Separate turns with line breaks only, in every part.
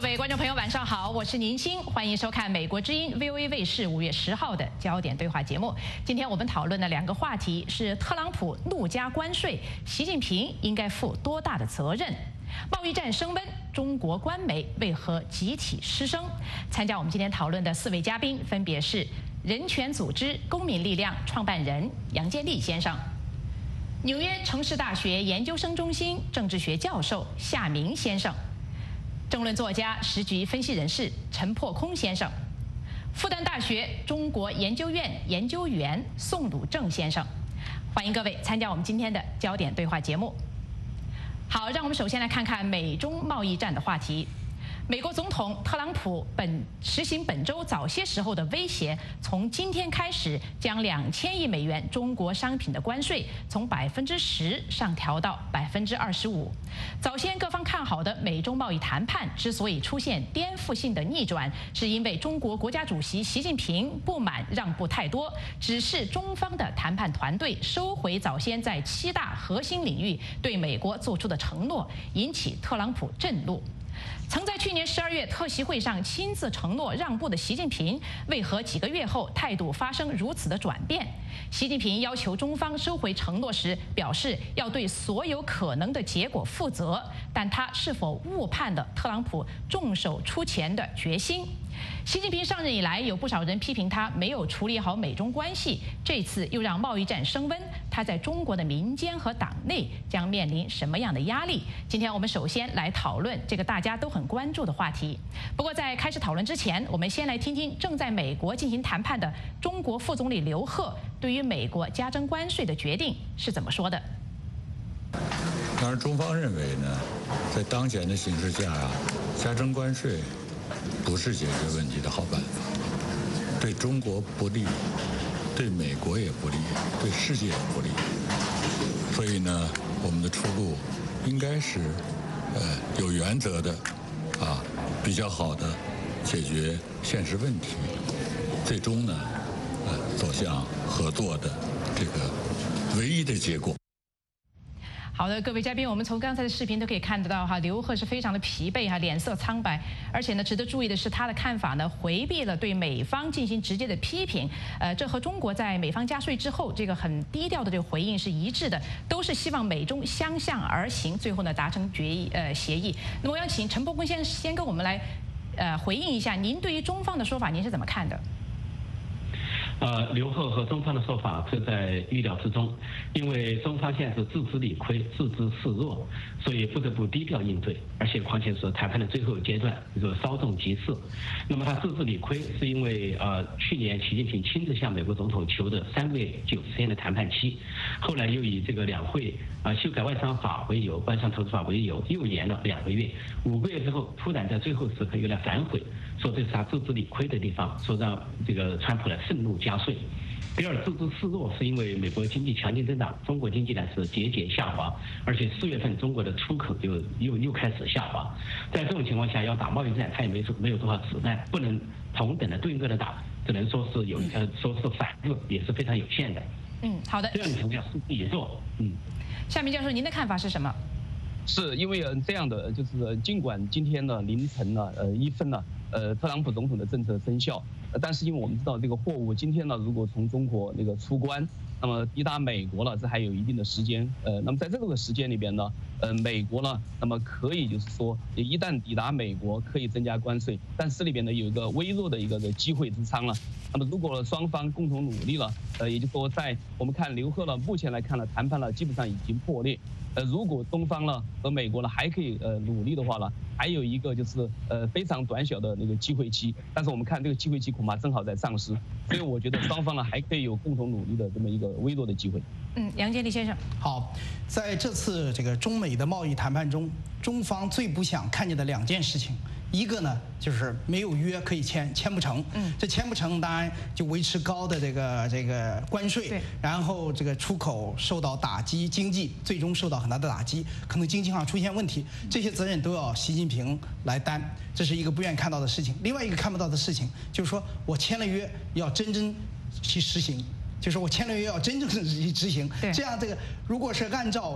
位观众朋友，晚上好，我是宁鑫，欢迎收看美国之音 VOA 卫视5月10号的焦点对话节目。今天我们讨论的2个话题是：特朗普怒加关税，习近平应该负多大的责任？贸易战升温，中国官媒为何集体失声？参加我们今天讨论的4位嘉宾分别是人权组织公民力量创办人杨建立先生，纽约城市大学研究生中心政治学教授夏明先生，政论作家、时局分析人士陈破空先生，复旦大学中国研究院研究员宋鲁正先生。欢迎各位参加我们今天的焦点对话节目。好，让我们首先来看看美中贸易战的话题。美国总统特朗普实行本周早些时候的威胁，从今天开始将2000亿美元中国商品的关税从10%上调到25%。早先各方看好的美中贸易谈判之所以出现颠覆性的逆转，是因为中国国家主席习近平不满让步太多，指示中方的谈判团队收回早先在7大核心领域对美国做出的承诺，引起特朗普震怒。曾在去年12月特席会上亲自承诺让步的习近平，为何几个月后态度发生如此的转变？习近平要求中方收回承诺时，表示要对所有可能的结果负责，但他是否误判了特朗普重手出钱的决心？习近平上任以来，有不少人批评他没有处理好美中关系，这次又让贸易战升温，他在中国的民间和党内将面临什么样的压力？今天我们首先来讨论这个大家都很关注的话题。不过在开始讨论之前，我们先来听听正在美国进行谈判的中国副总理刘鹤对于美国加征关税的决定是怎么说的。
当然，中方认为呢，在当前的形势下加征关税不是解决问题的好办法，对中国不利，对美国也不利，对世界也不利。所以呢，我们的出路应该是有原则的比较好的解决现实问题，最终呢走向合作的这个唯一的结果。
好的，各位嘉宾，我们从刚才的视频都可以看得到刘鹤是非常的疲惫脸色苍白，而且呢，值得注意的是他的看法呢回避了对美方进行直接的批评，这和中国在美方加税之后这个很低调的这个回应是一致的，都是希望美中相向而行，最后呢达成协议。那么我要请陈破空先跟我们来回应一下，您对于中方的说法您是怎么看的？
刘鹤和中方的说法是在预料之中，因为中方现在是自知理亏、自知示弱，所以不得不低调应对，而且况且是谈判的最后阶段，就是稍纵即逝。那么他自知理亏，是因为去年习近平亲自向美国总统求的3个月90天的谈判期，后来又以这个两会修改外商法为由、外商投资法为由，又延了2个月，5个月之后，突然在最后时刻又来反悔，说这是他自知理亏的地方，说让这个川普来盛怒加税。第二，自知示弱，是因为美国经济强劲增长，中国经济呢是节节下滑，而且4月份中国的出口又开始下滑。在这种情况下，要打贸易战，他也没有多少子弹，不能同等的对应的打，只能说是说是反制，也是非常有限的。
好的。
这样的情况下是自己做。
夏明教授，您的看法是什么？
是因为这样的，就是尽管今天呢凌晨呢1分呢特朗普总统的政策生效，但是因为我们知道这个货物今天呢如果从中国那个出关，那么抵达美国了，这还有一定的时间。那么在这个时间里边呢，美国呢，那么可以就是说，一旦抵达美国可以增加关税，但是里边呢有一个微弱的一个机会之仓了。那么如果双方共同努力了，也就是说在我们看刘鹤呢，目前来看呢，谈判呢基本上已经破裂。如果东方呢和美国呢还可以努力的话呢，还有一个就是非常短小的那个机会期，但是我们看这个机会期恐怕正好在丧失，所以我觉得双方呢还可以有共同努力的这么一个微弱的机会。
杨建立先生，
好，在这次这个中美的贸易谈判中，中方最不想看见的2件事情。一个呢，就是没有约可以签不成，这签不成，当然就维持高的这个关税，然后这个出口受到打击，经济最终受到很大的打击，可能经济上出现问题，这些责任都要习近平来担，这是一个不愿意看到的事情。另外一个看不到的事情，就是说我签了约要真正去实行，就是我签了约要真正去执行，这样这个如果是按照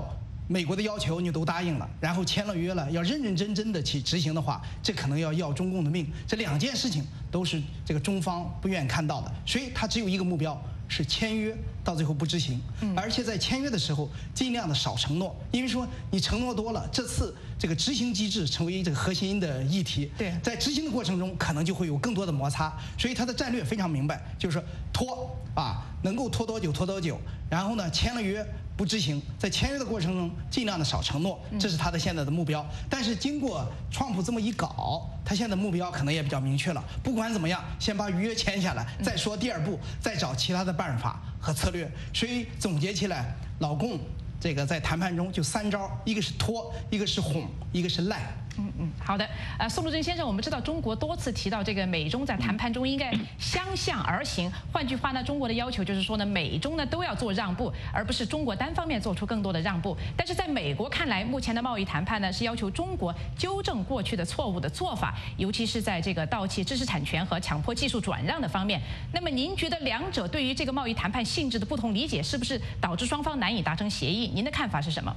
美国的要求你都答应了，然后签了约了，要认认真真的去执行的话，这可能要中共的命。这2件事情都是这个中方不愿意看到的，所以他只有一个目标，是签约到最后不执行，而且在签约的时候尽量的少承诺，因为说你承诺多了，这次这个执行机制成为这个核心的议题。
对，
在执行的过程中可能就会有更多的摩擦，所以他的战略非常明白，就是拖能够拖多久拖多久，然后呢签了约不执行，在签约的过程中尽量的少承诺，这是他的现在的目标。但是经过川普这么一搞，他现在目标可能也比较明确了。不管怎么样，先把约签下来，再说第2步，再找其他的办法和策略。所以总结起来，老共这个在谈判中就3招，一个是拖，一个是哄，一个是赖。
好的。宋陆贞先生，我们知道中国多次提到这个美中在谈判中应该相向而行。换句话呢，中国的要求就是说呢，美中呢都要做让步，而不是中国单方面做出更多的让步。但是在美国看来，目前的贸易谈判呢是要求中国纠正过去的错误的做法，尤其是在这个盗窃知识产权和强迫技术转让的方面。那么您觉得两者对于这个贸易谈判性质的不同理解，是不是导致双方难以达成协议？您的看法是什么？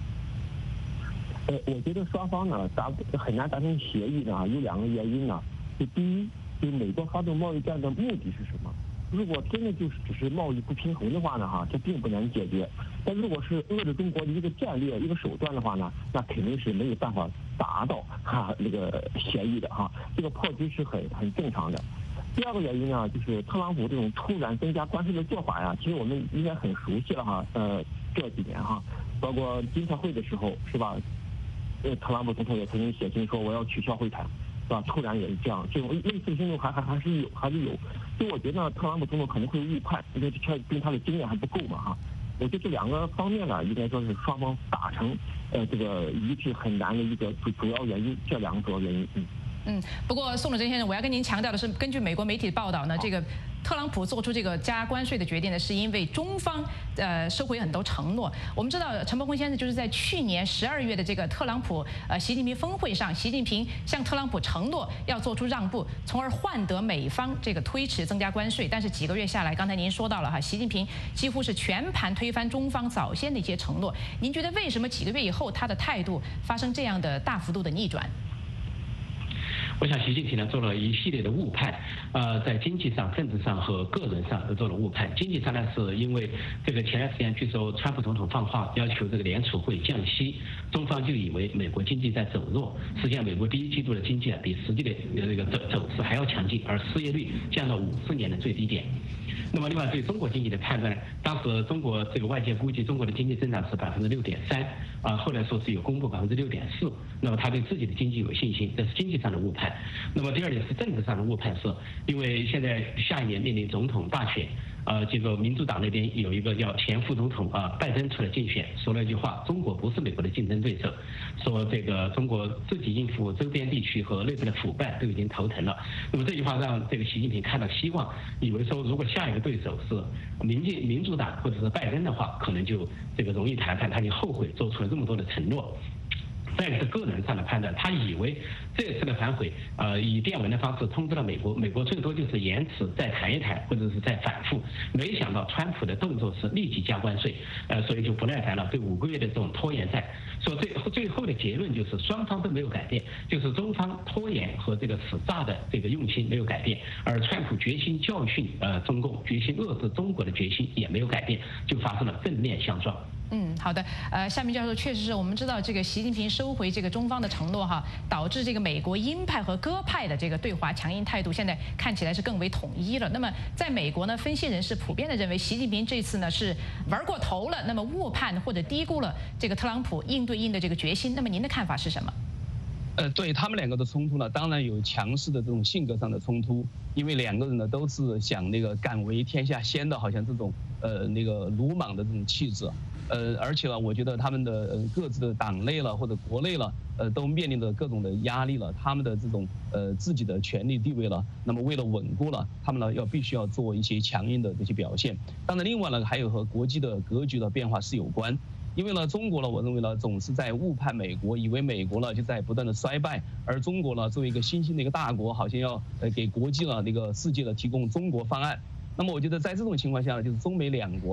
我觉得双方呢很难达成协议呢，有2个原因呢。就第一，就是美国发动贸易战的目的是什么？如果真的就是只是贸易不平衡的话呢，这并不难解决。但如果是遏制中国的一个战略、一个手段的话呢，那肯定是没有办法达到那个协议的这个破局是很正常的。第2个原因呢，就是特朗普这种突然增加关税的做法呀，其实我们应该很熟悉了这几年包括金特会的时候是吧？特朗普总统也曾经写信说我要取消会谈，是吧？突然也是这样，这种类似的行动还是有。所以我觉得特朗普总统可能会误判，因为他的经验还不够嘛我觉得这2个方面呢，应该说是双方达成这个一致很难的一个主要原因，这2个主要原因。
不过宋陆贞先生，我要跟您强调的是，根据美国媒体的报道呢，这个特朗普做出这个加关税的决定呢，是因为中方收回很多承诺。我们知道陈伯宏先生就是在去年12月的这个特朗普习近平峰会上，习近平向特朗普承诺要做出让步，从而换得美方这个推迟增加关税。但是几个月下来，刚才您说到了习近平几乎是全盘推翻中方早先的一些承诺。您觉得为什么几个月以后他的态度发生这样的大幅度的逆转？
我想习近平呢做了一系列的误判，在经济上、政治上和个人上都做了误判。经济上呢，是因为这个前段时间据说川普总统放话要求这个联储会降息，中方就以为美国经济在走弱，实际上美国第1季度的经济比实际的这个走势还要强劲，而失业率降到50年的最低点。那么另外对中国经济的判断，当时中国这个外界估计中国的经济增长是6.3%，后来说是有公布6.4%，那么他对自己的经济有信心，这是经济上的误判。那么第2点是政治上的误判，是因为现在下一年面临总统大选，这个民主党那边有一个叫前副总统拜登出来竞选，说了一句话：中国不是美国的竞争对手，说这个中国自己应付周边地区和内部的腐败都已经头疼了。那么这句话让这个习近平看到希望，以为说如果下一个对手是民主党或者是拜登的话，可能就这个容易谈判，他就后悔做出了这么多的承诺。再一个是个人上的判断，他以为这次的反悔，以电文的方式通知了美国，美国最多就是延迟再谈一谈，或者是再反复。没想到川普的动作是立即加关税，所以就不耐烦了，对5个月的这种拖延战。说最后的结论就是双方都没有改变，就是中方拖延和这个使诈的这个用心没有改变，而川普决心教训中共，决心遏制中国的决心也没有改变，就发生了正面相撞。
好的。夏明教授，确实是我们知道这个习近平收回这个中方的承诺导致这个美国鹰派和鸽派的这个对华强硬态度现在看起来是更为统一了。那么在美国呢，分析人士普遍的认为习近平这次呢是玩过头了，那么误判或者低估了这个特朗普应对应的这个决心。那么您的看法是什么？
对他们2个的冲突呢，当然有强势的这种性格上的冲突，因为2个人呢都是想那个敢为天下先的，好像这种那个鲁莽的这种气质。而且呢，我觉得他们的各自的党内了或者国内了，都面临着各种的压力了，他们的这种自己的权力地位了，那么为了稳固了，他们呢必须要做一些强硬的这些表现。当然，另外呢还有和国际的格局的变化是有关。因为呢，中国呢，我认为呢，总是在误判美国，以为美国呢就在不断的衰败，而中国呢作为一个新兴的一个大国，好像要给国际呢那个世界呢提供中国方案。那么我觉得在这种情况下呢，就是中美2国呢，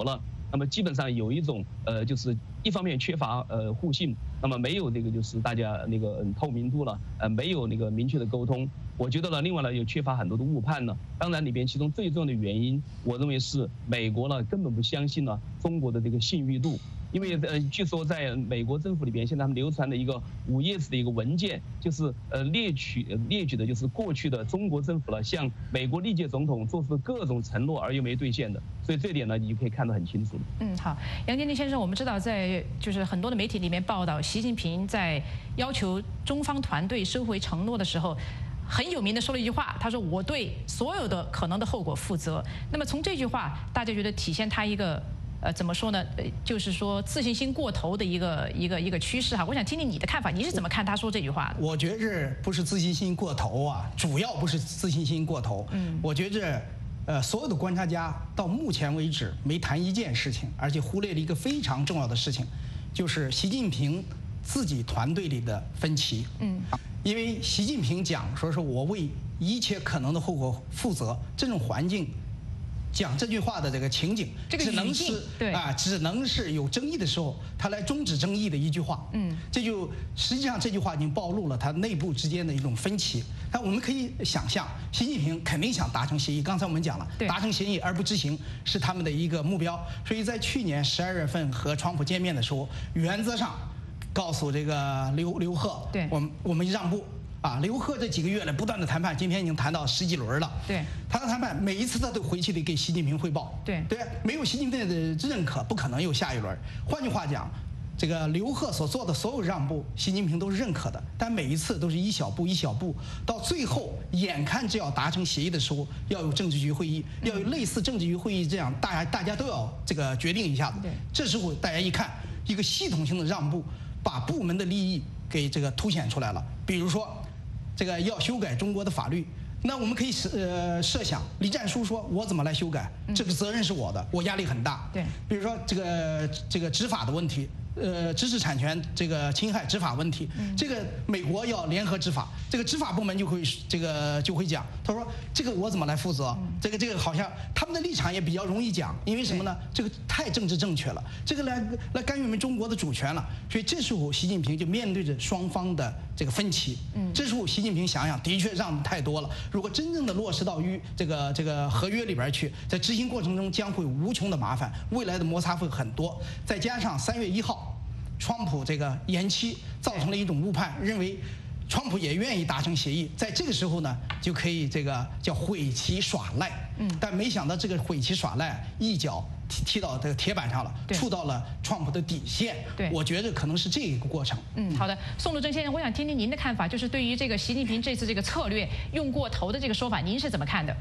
那么基本上有一种就是一方面缺乏互信，那么没有这个就是大家那个透明度了，没有那个明确的沟通。我觉得呢，另外呢又缺乏很多的误判呢。当然里边其中最重要的原因，我认为是美国呢根本不相信呢中国的这个信誉度。因为据说在美国政府里边，现在他们流传的一个5页纸的一个文件，就是列举的就是过去的中国政府了向美国历届总统做出的各种承诺而又没兑现的，所以这点呢你就可以看得很清楚。
好，杨建立先生，我们知道在就是很多的媒体里面报道，习近平在要求中方团队收回承诺的时候，很有名的说了一句话，他说我对所有的可能的后果负责。那么从这句话，大家觉得体现他一个怎么说呢？就是说自信心过头的一个趋势哈。我想听听你的看法，你是怎么看他说这句话的？
我觉着不是自信心过头啊，主要不是自信心过头。我觉着所有的观察家到目前为止没谈一件事情，而且忽略了一个非常重要的事情，就是习近平自己团队里的分歧。因为习近平讲说是我为一切可能的后果负责，这种环境。讲这句话的这个情景，只能是只能是有争议的时候，他来终止争议的一句话。这就实际上这句话已经暴露了他内部之间的一种分歧。那我们可以想象，习近平肯定想达成协议。刚才我们讲了，达成协议而不执行是他们的一个目标。所以在去年12月份和川普见面的时候，原则上告诉这个刘鹤，我们让步。刘鹤这几个月来不断的谈判，今天已经谈到10几轮了。他的谈判每一次他都回去得给习近平汇报。没有习近平的认可，不可能有下一轮。换句话讲，这个刘鹤所做的所有让步，习近平都是认可的，但每一次都是一小步一小步，到最后眼看就要达成协议的时候，要有政治局会议，要有类似政治局会议这样，大家都要这个决定一下子。这时候大家一看，一个系统性的让步，把部门的利益给这个凸显出来了。比如说。这个要修改中国的法律，那我们可以设想，栗战书说：“我怎么来修改？这个责任是我的，我压力很大。”比如说这个执法的问题，知识产权这个侵害执法问题，这个美国要联合执法，这个执法部门就会讲，他说这个我怎么来负责？这个好像他们的立场也比较容易讲，因为什么呢？这个太政治正确了，这个来干预我们中国的主权了。所以这时候习近平就面对着双方的这个分歧。这时候习近平想想，的确让太多了。如果真正的落实到这个合约里边去，在执行过程中将会无穷的麻烦，未来的摩擦会很多。再加上3月1号，川普这个延期造成了一种误判，认为川普也愿意达成协议，在这个时候呢，就可以这个叫毁棋耍赖。但没想到这个毁棋耍赖一脚踢到这个铁板上了，触到了川普的底线。我觉得可能是这一个过程。
好的，宋鲁正先生，我想听听您的看法，就是对于这个习近平这次这个策略用过头的这个说法，您是怎么看的？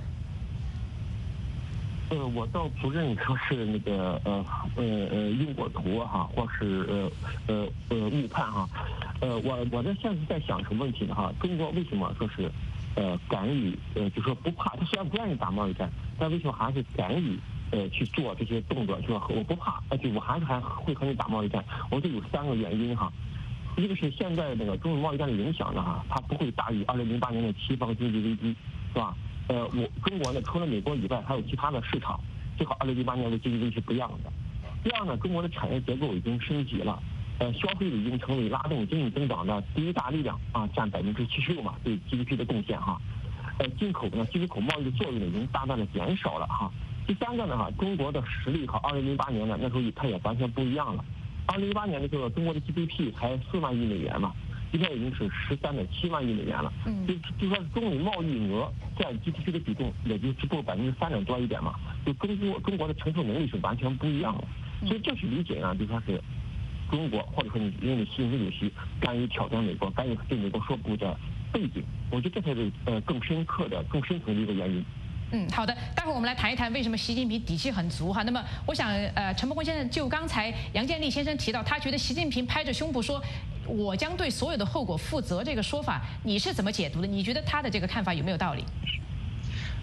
我倒不认为说是那个用过头哈，或是误判哈。我在现在在想什么问题呢哈？中国为什么说是敢于就说不怕？他虽然不愿意打贸易战，但为什么还是敢于去做这些动作？就说我不怕，就我还会和你打贸易战。我觉得有3个原因哈。一个是现在那个中美贸易战的影响呢哈，它不会大于2008年的西方经济危机，是吧？中国呢，除了美国以外，还有其他的市场，就和2008年的经济危机是不一样的。第二呢，中国的产业结构已经升级了，消费已经成为拉动经济增长的第一大力量啊，占76%嘛，对 GDP 的贡献哈。进口贸易的作用已经大大的减少了哈。第3个呢哈，中国的实力和2008年呢那时候它也完全不一样了。2018年的时候，中国的 GDP 才4万亿美元嘛。今天已经是13.7万亿美元了，就说中美贸易额占 GDP 的比重也就只不过3%多一点嘛，就中国的承受能力是完全不一样的，所以这是理解呢，就说是中国或者说你因为习近平主席甘于挑战美国，甘于对美国说不的背景，我觉得这才是更深层的一个原因。
好的，待会儿我们来谈一谈为什么习近平底气很足哈。那么，我想陈伯坤先生就刚才杨建立先生提到，他觉得习近平拍着胸脯说“我将对所有的后果负责”这个说法，你是怎么解读的？你觉得他的这个看法有没有道理？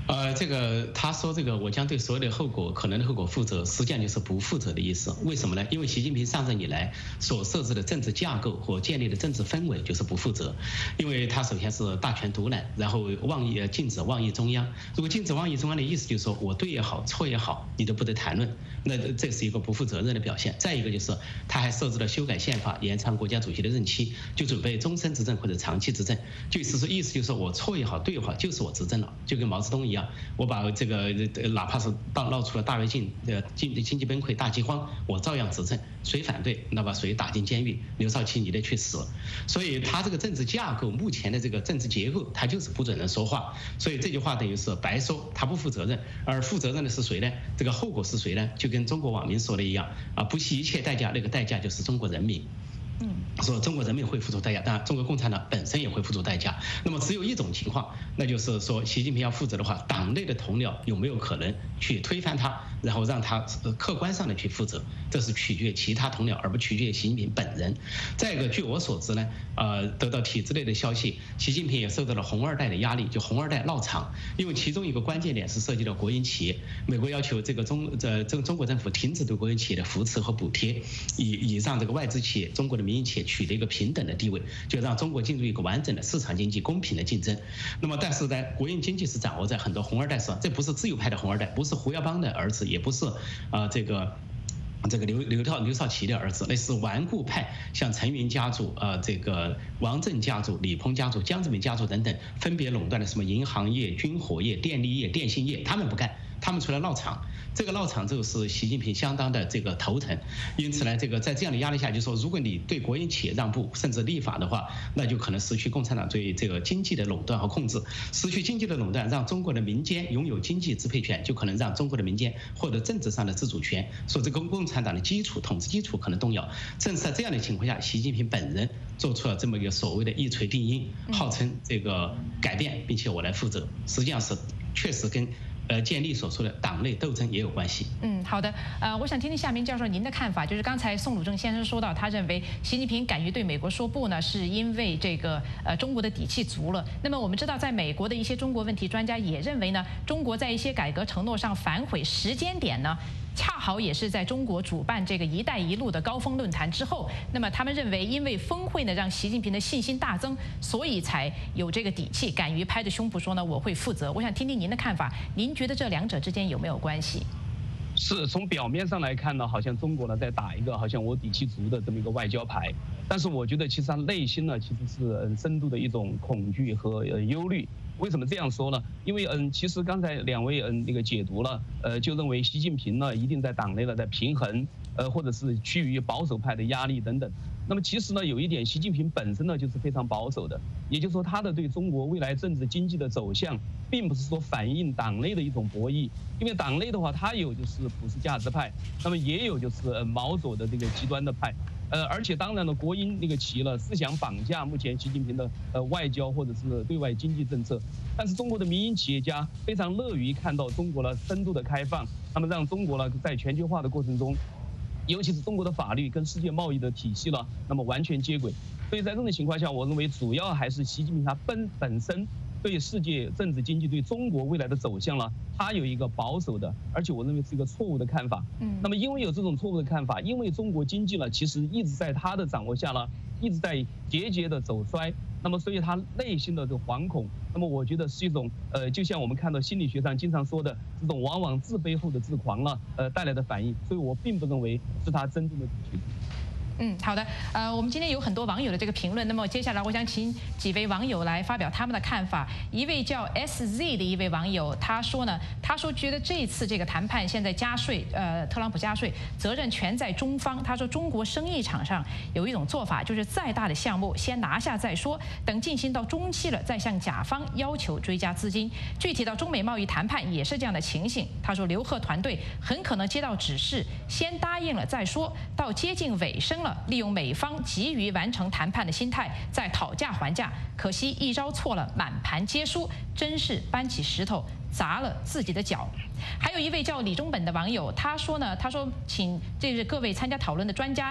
这个他说这个我将对所有的可能的后果负责，实际上就是不负责的意思。为什么呢？因为习近平上任以来所设置的政治架构和建立的政治氛围就是不负责。因为他首先是大权独揽，然后禁止妄议中央。如果禁止妄议中央的意思就是说我对也好，错也好，你都不得谈论，那这是一个不负责任的表现。再一个就是他还设置了修改宪法、延长国家主席的任期，就准备终身执政或者长期执政。就是说意思就是说我错也好，对也好，就是我执政了，就跟毛泽东一样，我把这个哪怕是闹出了大跃进、经济崩溃、大饥荒，我照样执政，谁反对那把谁打进监狱，刘少奇你得去死。所以他这个政治架构目前的这个政治结构，他就是不准人说话。所以这句话等于是白说，他不负责任。而负责任的是谁呢？这个后果是谁呢？就跟中国网民说的一样啊，不惜一切代价，那个代价就是中国人民。说中国人民会付出代价，当然中国共产党本身也会付出代价。那么只有一种情况，那就是说习近平要负责的话，党内的同僚有没有可能去推翻他，然后让他客观上的去负责，这是取决于其他同僚，而不取决于习近平本人。再一个，据我所知呢，得到体制内的消息，习近平也受到了红二代的压力，就红二代闹场，因为其中一个关键点是涉及到国营企业，美国要求这个中国政府停止对国营企业的扶持和补贴，以让这个外资企业、中国的民营企业取得一个平等的地位，就让中国进入一个完整的市场经济、公平的竞争。那么，但是呢，国营经济是掌握在很多红二代手上，这不是自由派的红二代，不是胡耀邦的儿子，也不是这个刘少奇的儿子，那是顽固派，像陈云家族、这个王震家族、李鹏家族、江泽民家族等等，分别垄断了什么银行业、军火业、电力业、电信业，他们不干，他们出来闹场。这个闹场就是习近平相当的这个头疼。因此呢，这个在这样的压力下，就说如果你对国营企业让步，甚至立法的话，那就可能失去共产党对这个经济的垄断和控制。失去经济的垄断，让中国的民间拥有经济支配权，就可能让中国的民间获得政治上的自主权，说这个共产党的统治基础可能动摇。正是在这样的情况下，习近平本人做出了这么一个所谓的一锤定音，号称这个改变，并且我来负责，实际上是确实跟建立所说的党内斗争也有关系。
好的，我想听听夏明教授您的看法，就是刚才宋鲁正先生说到，他认为习近平敢于对美国说不呢，是因为这个中国的底气足了。那么我们知道，在美国的一些中国问题专家也认为呢，中国在一些改革承诺上反悔时间点呢，恰好也是在中国主办这个“一带一路”的高峰论坛之后。那么他们认为，因为峰会呢让习近平的信心大增，所以才有这个底气，敢于拍着胸脯说呢我会负责。我想听听您的看法，您觉得这两者之间有没有关系？
是从表面上来看呢，好像中国呢在打一个好像我底气足的这么一个外交牌，但是我觉得其实他内心呢其实是深度的一种恐惧和忧虑。为什么这样说呢？因为其实刚才两位那个解读了，就认为习近平呢一定在党内呢在平衡，或者是趋于保守派的压力等等。那么其实呢有一点，习近平本身呢就是非常保守的，也就是说他的对中国未来政治经济的走向，并不是说反映党内的一种博弈，因为党内的话，它有就是普世价值派，那么也有就是毛左的这个极端的派。而且当然了，国营那个企业呢思想绑架目前习近平的外交或者是对外经济政策，但是中国的民营企业家非常乐于看到中国呢深度的开放，那么让中国呢在全球化的过程中，尤其是中国的法律跟世界贸易的体系呢，那么完全接轨。所以在这种情况下，我认为主要还是习近平他本身对世界政治经济对中国未来的走向呢，他有一个保守的，而且我认为是一个错误的看法。那么因为有这种错误的看法，因为中国经济呢其实一直在他的掌握下呢，一直在节节的走衰，那么所以他内心的这惶恐，那么我觉得是一种就像我们看到心理学上经常说的这种往往自卑后的自狂了带来的反应，所以我并不认为是他真正的底气。
好的，我们今天有很多网友的这个评论，那么接下来我想请几位网友来发表他们的看法。一位叫 SZ 的一位网友，他说觉得这次这个谈判现在加税，特朗普加税，责任全在中方。他说中国生意场上有一种做法，就是再大的项目先拿下再说，等进行到中期了再向甲方要求追加资金。具体到中美贸易谈判也是这样的情形。他说刘鹤团队很可能接到指示，先答应了再说，到接近尾声利用美方急于完成谈判的心态，再讨价还价。可惜一招错了，满盘皆输，真是搬起石头砸了自己的脚。还有一位叫李中本的网友，他说请各位参加讨论的专家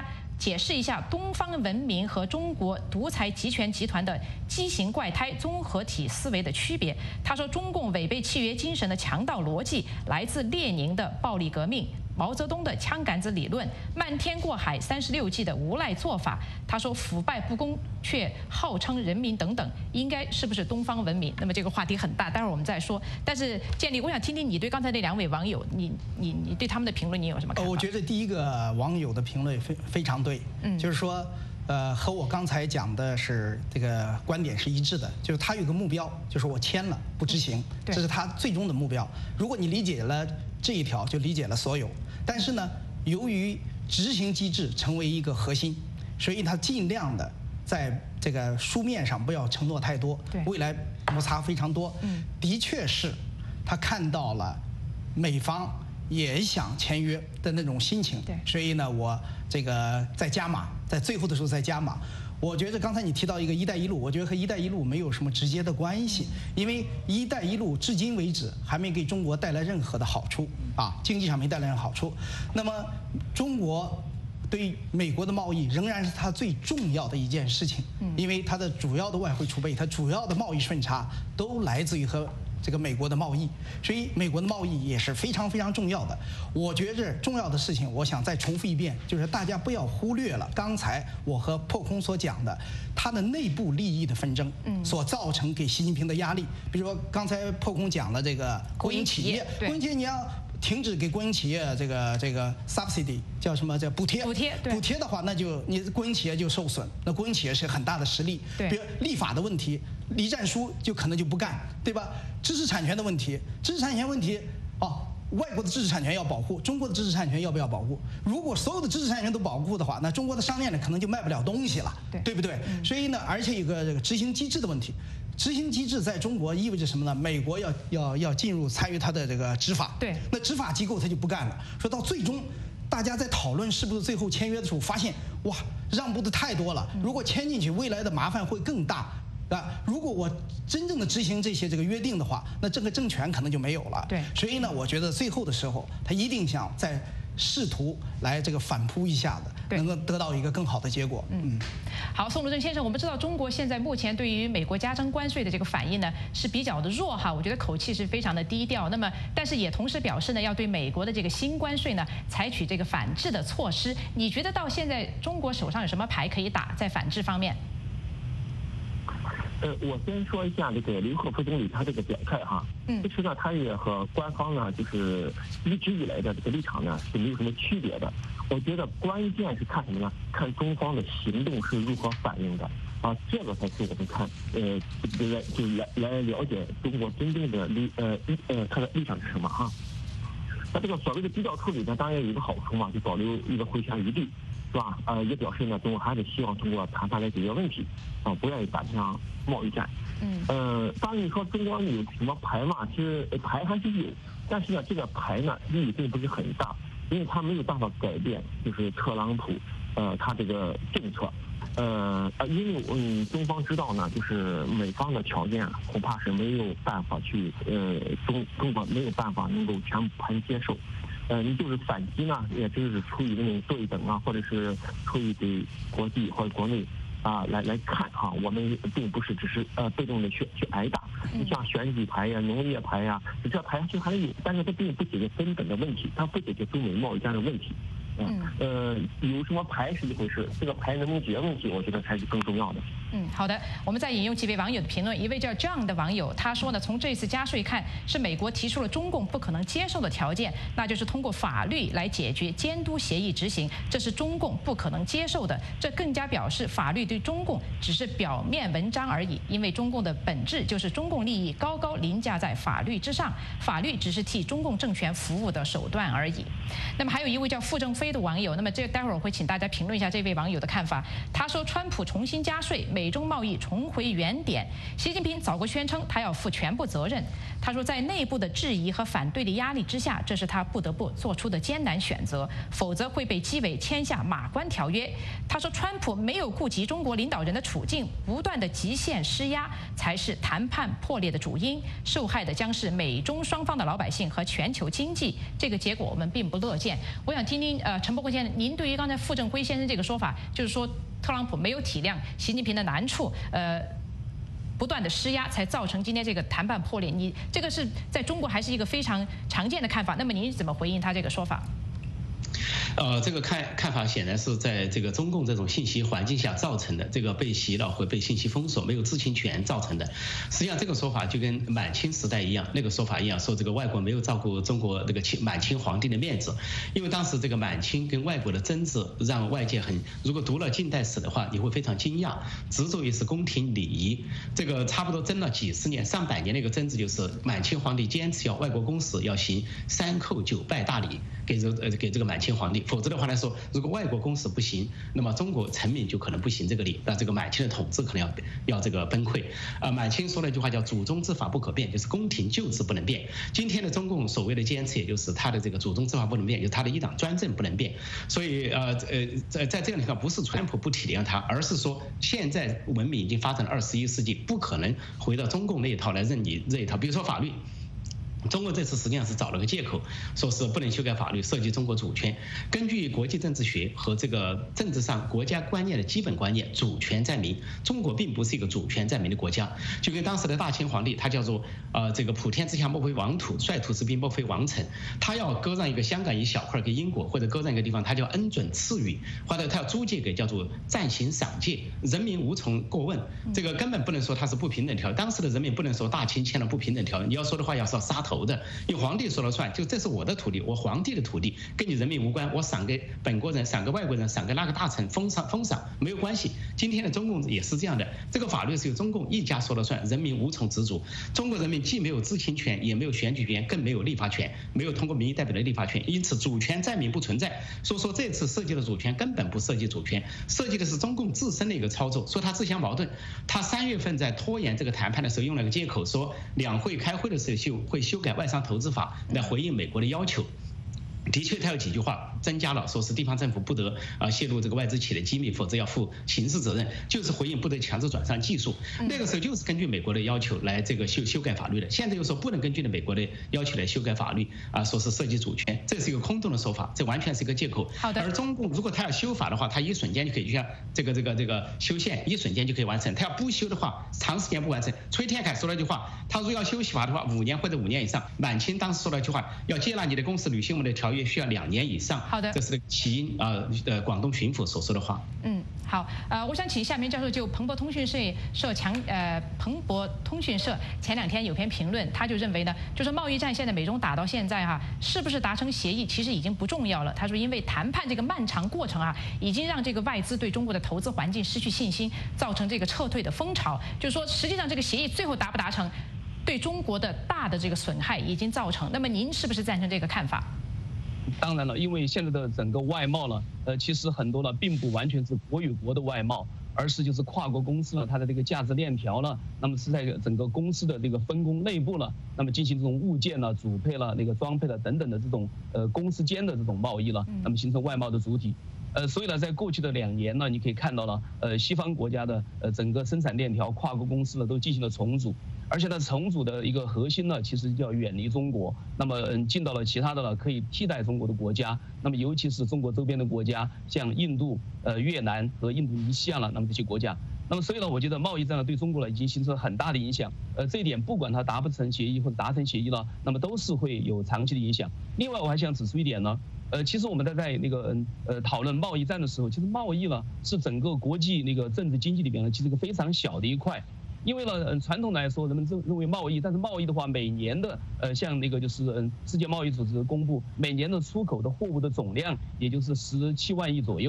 解释一下东方文明和中国独裁集权集团的畸形怪胎综合体思维的区别。他说，中共违背契约精神的强盗逻辑来自列宁的暴力革命。毛泽东的枪杆子理论，漫天过海36计的无赖做法。他说腐败不公却号称人民等等，应该是不是东方文明？那么这个话题很大，待会儿我们再说。但是建立，我想听听你对刚才那2位网友，你对他们的评论，你有什么看法？
我觉得第一个网友的评论非常对，就是说。和我刚才讲的是这个观点是一致的，就是他有个目标，就是我签了不执行，这是他最终的目标。如果你理解了这一条，就理解了所有。但是呢，由于执行机制成为一个核心，所以他尽量的在这个书面上不要承诺太多，未来摩擦非常多。的确是，他看到了美方也想签约的那种心情，所以呢，我这个在加码，在最后的时候再加码。我觉得刚才你提到一个“一带一路”，我觉得和“一带一路”没有什么直接的关系，因为“一带一路”至今为止还没给中国带来任何的好处啊，经济上没带来任何好处。那么，中国对美国的贸易仍然是它最重要的一件事情，因为它的主要的外汇储备、它主要的贸易顺差都来自于和这个美国的贸易，所以美国的贸易也是非常非常重要的。我觉着重要的事情，我想再重复一遍，就是大家不要忽略了刚才我和破空所讲的，它的内部利益的纷争所造成给习近平的压力。比如说刚才破空讲了这个国营企业，国营企业你要停止给国营企业这个 subsidy 叫什么叫补贴的话，那就你国营企业就受损，那国营企业是很大的实力。比如立法的问题，栗战书就可能就不干，对吧？知识产权的问题，外国的知识产权要保护，中国的知识产权要不要保护？如果所有的知识产权都保护的话，那中国的商店呢可能就卖不了东西了，对不对？所以呢，而且有个这个执行机制的问题。执行机制在中国意味着什么呢？美国要进入参与它的这个执法，那执法机构它就不干了。说到最终，大家在讨论是不是最后签约的时候，发现哇，让步的太多了。如果签进去，未来的麻烦会更大。如果我真正的执行这个约定的话，那这个政权可能就没有了。所以呢，我觉得最后的时候，他一定想再试图来这个反扑一下的，能够得到一个更好的结果。
好，宋鲁正先生，我们知道中国现在目前对于美国加征关税的这个反应呢是比较的弱哈，我觉得口气是非常的低调。那么，但是也同时表示呢，要对美国的这个新关税呢采取这个反制的措施。你觉得到现在中国手上有什么牌可以打在反制方面？
我先说一下这个刘鹤副总理他这个表态哈，其实呢，他也和官方呢就是一直以来的这个立场呢是没有什么区别的。我觉得关键是看什么呢？看中方的行动是如何反应的啊，这个才是我们看来了解中国真正的他的立场是什么哈。那这个所谓的低调处理呢，当然有一个好处嘛，就保留一个回旋余地，是吧？也表示呢，中国还是希望通过谈判来解决问题，不愿意打这场贸易战。当然你说中国有什么牌嘛？其实牌还是有，但是呢，这个牌呢意义并不是很大，因为他没有办法改变，就是特朗普他这个政策。因为中方知道呢，就是美方的条件恐怕是没有办法去中国没有办法能够全盘接受。你就是反击呢，也就是出于那种对等啊，或者是出于对国际或者国内来看哈，我们并不是只是被动的去挨打。你像选举牌呀、农业牌呀，这牌其实还有，但是它并不解决根本的问题，它不解决中美贸易战的问题。有什么牌是一回事，这个牌能不能解决问题，我觉得才是更重要的。
好的，我们再引用几位网友的评论。一位叫 John 的网友，他说呢，从这次加税看，是美国提出了中共不可能接受的条件，那就是通过法律来解决监督协议执行，这是中共不可能接受的。这更加表示法律对中共只是表面文章而已，因为中共的本质就是中共利益高高凌驾在法律之上，法律只是替中共政权服务的手段而已。那么还有一位叫傅正飞的网友，那么待会儿我会请大家评论一下这位网友的看法。他说，川普重新加税，美中贸易重回原点。习近平早过宣称他要负全部责任。 他说，在内部的质疑和反对的压力之下，这是他不得不做出的艰难选择，否则会被基委签下马关条约。他说，川普没有顾及中国领导人的处境，不断的极限施压才是谈判破裂的主因，受害的将是美中双方的老百姓和全球经济。这个结果我们并不乐见。我想听听陈伯坤先生，您对于刚才傅政辉先生这个说法，就是说特朗普没有体谅习近平的难处，不断的施压，才造成今天这个谈判破裂。你这个是在中国还是一个非常常见的看法？那么您怎么回应他这个说法？
这个看法显然是在这个中共这种信息环境下造成的，这个被洗脑或被信息封锁、没有知情权造成的。实际上，这个说法就跟满清时代一样，那个说法一样，说这个外国没有照顾中国这个满清皇帝的面子，因为当时这个满清跟外国的争执让外界如果读了近代史的话，你会非常惊讶，执着于是宫廷礼仪，这个差不多争了几十年、上百年的一个争执，就是满清皇帝坚持要外国公使要行3叩9拜大礼给这个满清皇帝。否则的话来说，如果外国公使不行，那么中国臣民就可能不行这个礼，那这个满清的统治可能要这个崩溃。满清说了一句话叫"祖宗之法不可变"，就是宫廷旧制不能变。今天的中共所谓的坚持，也就是他的这个祖宗之法不能变，就是他的一党专政不能变。所以在这样的情况，不是川普不体谅他，而是说现在文明已经发展了21世纪，不可能回到中共那一套来认你这一套。比如说法律。中国这次实际上是找了个借口，说是不能修改法律，涉及中国主权。根据国际政治学和这个政治上国家观念的基本观念，主权在民。中国并不是一个主权在民的国家，就跟当时的大清皇帝，他叫做这个普天之下莫非王土，率土之滨莫非王臣。他要割让一个香港一小块给英国，或者割让一个地方，他叫恩准赐予，或者他要租借给叫做暂行赏借，人民无从过问。这个根本不能说他是不平等条约，当时的人民不能说大清签了不平等条约，你要说的话要杀头的，因为皇帝说了算，就这是我的土地，我皇帝的土地跟你人民无关，我赏给本国人，赏给外国人，赏给那个大臣封赏没有关系。今天的中共也是这样的，这个法律是由中共一家说了算，人民无从执着。中国人民既没有知情权，也没有选举权，更没有立法权，没有通过民意代表的立法权，因此主权在民不存在。所以说这次涉及的主权根本不涉及主权，涉及的是中共自身的一个操作，说他自相矛盾。他3月份在拖延这个谈判的时候用了个借口，说两会开会的时候会修改外商投资法来回应美国的要求。的确，他有几句话增加了，说是地方政府不得泄露这个外资企业的机密，否则要负刑事责任，就是回应不得强制转让技术。那个时候就是根据美国的要求来这个修改法律的，现在又说不能根据美国的要求来修改法律说是涉及主权，这是一个空洞的说法，这完全是一个借口。
好的。
而中共如果他要修法的话，他一瞬间就可以，就像这个修宪一瞬间就可以完成，他要不修的话，长时间不完成。崔天凯说了一句话，他说要修法的话，5年或者5年以上。满清当时说了一句话，要接纳你的公使履行我们的条约需要2年以上。
好的，
这是起因广东巡抚所说的话。
好，我想请夏明教授就彭博通讯社前2天有篇评论，他就认为呢，就是贸易战现在美中打到现在是不是达成协议其实已经不重要了。他说，因为谈判这个漫长过程已经让这个外资对中国的投资环境失去信心，造成这个撤退的风潮。就是说，实际上这个协议最后达不达成，对中国的大的这个损害已经造成。那么您是不是赞成这个看法？
当然了，因为现在的整个外贸呢，其实很多呢并不完全是国与国的外贸，而是就是跨国公司呢，它的这个价值链条呢，那么是在整个公司的这个分工内部呢，那么进行这种物件呢、主配了、那个装配了等等的这种公司间的这种贸易了，那么形成外贸的主体。所以呢，在过去的2年呢，你可以看到了，西方国家的整个生产链条、跨国公司呢都进行了重组，而且呢，重组的一个核心呢，其实就要远离中国，那么进到了其他的呢可以替代中国的国家，那么尤其是中国周边的国家，像印度、越南和印度尼西亚了，那么这些国家。那么所以呢，我觉得贸易战呢对中国呢已经形成了很大的影响，这一点不管它达不成协议或者达成协议了，那么都是会有长期的影响。另外，我还想指出一点呢，其实我们在那个讨论贸易战的时候，其实贸易呢是整个国际那个政治经济里边呢，其实一个非常小的一块。因为呢，传统来说，人们认为贸易，但是贸易的话，每年的像那个就是世界贸易组织公布，每年的出口的货物的总量，也就是17万亿左右。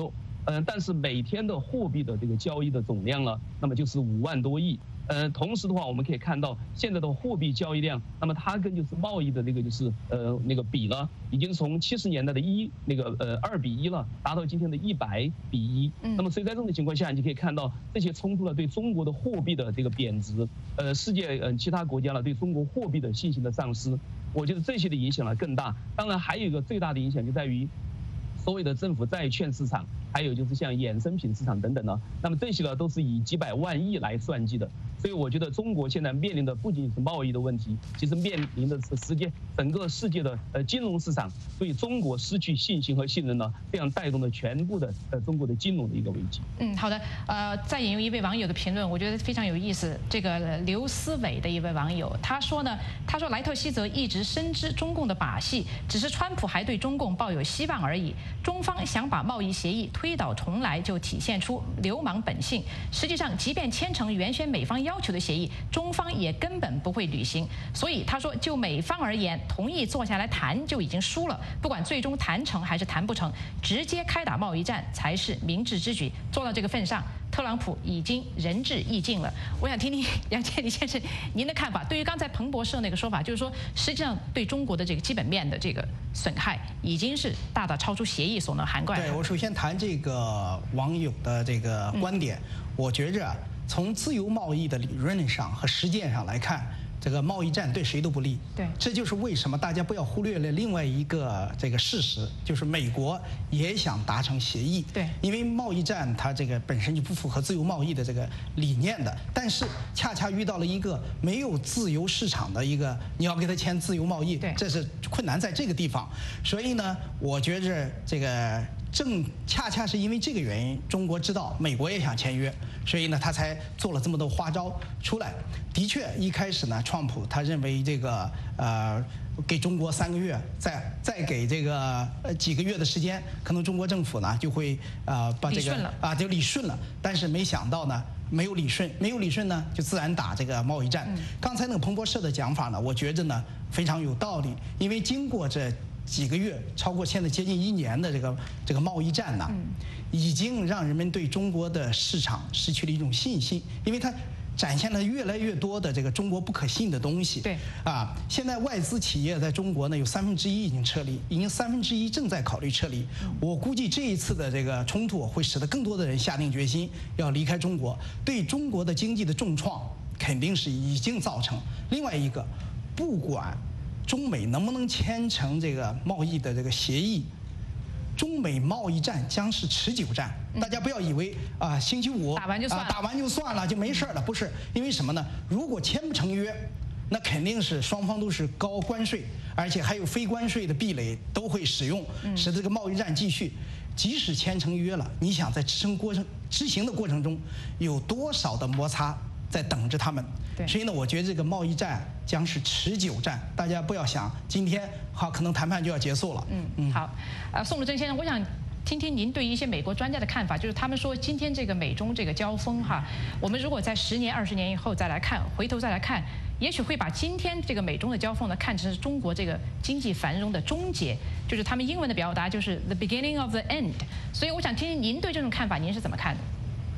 但是每天的货币的这个交易的总量呢，那么就是5万多亿。同时的话，我们可以看到现在的货币交易量，那么它跟就是贸易的那个就是那个比呢，已经从70年代的2比1了，达到今天的100比1。那么所以在这种情况下，你就可以看到这些冲突呢对中国的货币的这个贬值，世界其他国家呢对中国货币的信心的丧失，我觉得这些的影响呢更大。当然还有一个最大的影响就在于所谓的政府债券市场，还有就是像衍生品市场等等呢，那么这些呢都是以几百万亿来算计的。所以我觉得中国现在面临的不仅是贸易的问题，其实面临的是整个世界的金融市场对中国失去信心和信任呢，这样带动了全部的中国的金融的一个危机。
好的，再引用一位网友的评论，我觉得非常有意思。这个刘思伟的一位网友，他说莱特希泽一直深知中共的把戏，只是川普还对中共抱有希望而已。中方想把贸易协议推倒重来，就体现出流氓本性。实际上，即便签成原先美方要求的协议，中方也根本不会履行。所以他说，就美方而言，同意坐下来谈就已经输了。不管最终谈成还是谈不成，直接开打贸易战才是明智之举。做到这个份上，特朗普已经仁至义尽了。我想听听杨建立先生您的看法。对于刚才彭博社那个说法，就是说实际上对中国的这个基本面的这个损害，已经是大大超出协议所能涵盖的。
对，我首先谈这个网友的这个观点，我觉着从自由贸易的理论上和实践上来看，这个贸易战对谁都不利。
对，
这就是为什么大家不要忽略了另外一个这个事实，就是美国也想达成协议。
对，
因为贸易战它这个本身就不符合自由贸易的这个理念的，但是恰恰遇到了一个没有自由市场的一个，你要给他签自由贸易，
对，
这是困难在这个地方。所以呢，我觉着这个恰恰是因为这个原因，中国知道美国也想签约，所以呢，他才做了这么多花招出来。的确，一开始呢，川普他认为这个给中国3个月，再给这个几个月的时间，可能中国政府呢就会把这个就理顺了。但是没想到呢，没有理顺呢，就自然打这个贸易战。刚才那个彭博社的讲法呢，我觉着呢非常有道理，因为经过这几个月，超过现在接近1年的这个贸易战呢，已经让人们对中国的市场失去了一种信心，因为它展现了越来越多的这个中国不可信的东西。
对，
现在外资企业在中国呢有1/3已经撤离，已经1/3正在考虑撤离。我估计这一次的这个冲突会使得更多的人下定决心要离开中国，对中国的经济的重创肯定是已经造成。另外一个，不管中美能不能签成这个贸易的这个协议，中美贸易战将是持久战。大家不要以为星期五
打完就算了
就没事了，不是。因为什么呢？如果签不成约，那肯定是双方都是高关税，而且还有非关税的壁垒都会使用，使这个贸易战继续。即使签成约了，你想在执行的过程中，有多少的摩擦在等着他们？所以呢，我觉得这个贸易战将是持久战，大家不要想今天可能谈判就要结束了。
好，宋鲁正先生，我想听听您对一些美国专家的看法，就是他们说今天这个美中这个交锋我们如果在10年、20年以后再来看，回头再来看，也许会把今天这个美中的交锋呢看成是中国这个经济繁荣的终结，就是他们英文的表达就是 the beginning of the end。所以我想听听您对这种看法，您是怎么看的？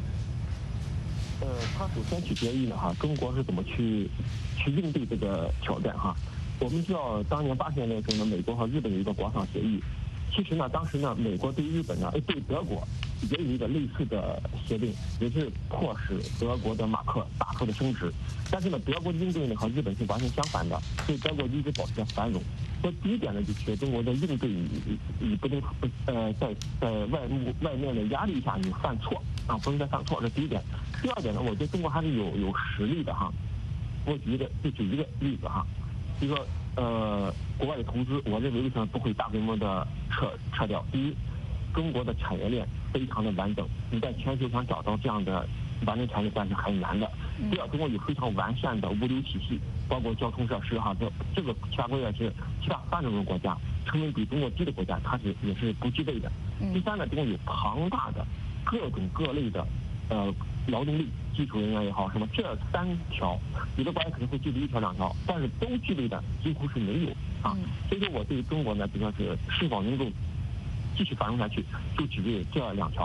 它首先取决于中国是怎么去应对这个挑战我们知道，当年80年代的时候呢，美国和日本有一个广场协议。其实呢，当时呢，美国对日本呢，对德国也有一个类似的协定，也是迫使德国的马克大幅的升值。但是呢，德国的应对呢和日本是完全相反的，所以德国一直保持着繁荣。所以第一点呢，就是中国的应对你不能在外面的压力下你犯错不能再犯错，这是第一点。第二点呢，我觉得中国还是有实力的我举一个例子比如说国外的投资，我认为为什么不会大规模的撤掉？第一，中国的产业链非常的完整，你在全球想找到这样的完整产业链是很难的。第二，中国有非常完善的物流体系，包括交通设施这个其他国家是其他发展中国家成本比中国低的国家，它也是不具备的。第三呢，中国有庞大的各种各类的劳动力、基础人员也好，什么这3条，有的国家可能会具备1条2条，但是都具备的几乎是没有所以说我对中国呢，比较是否能够继续繁荣下去，就取决于这2条。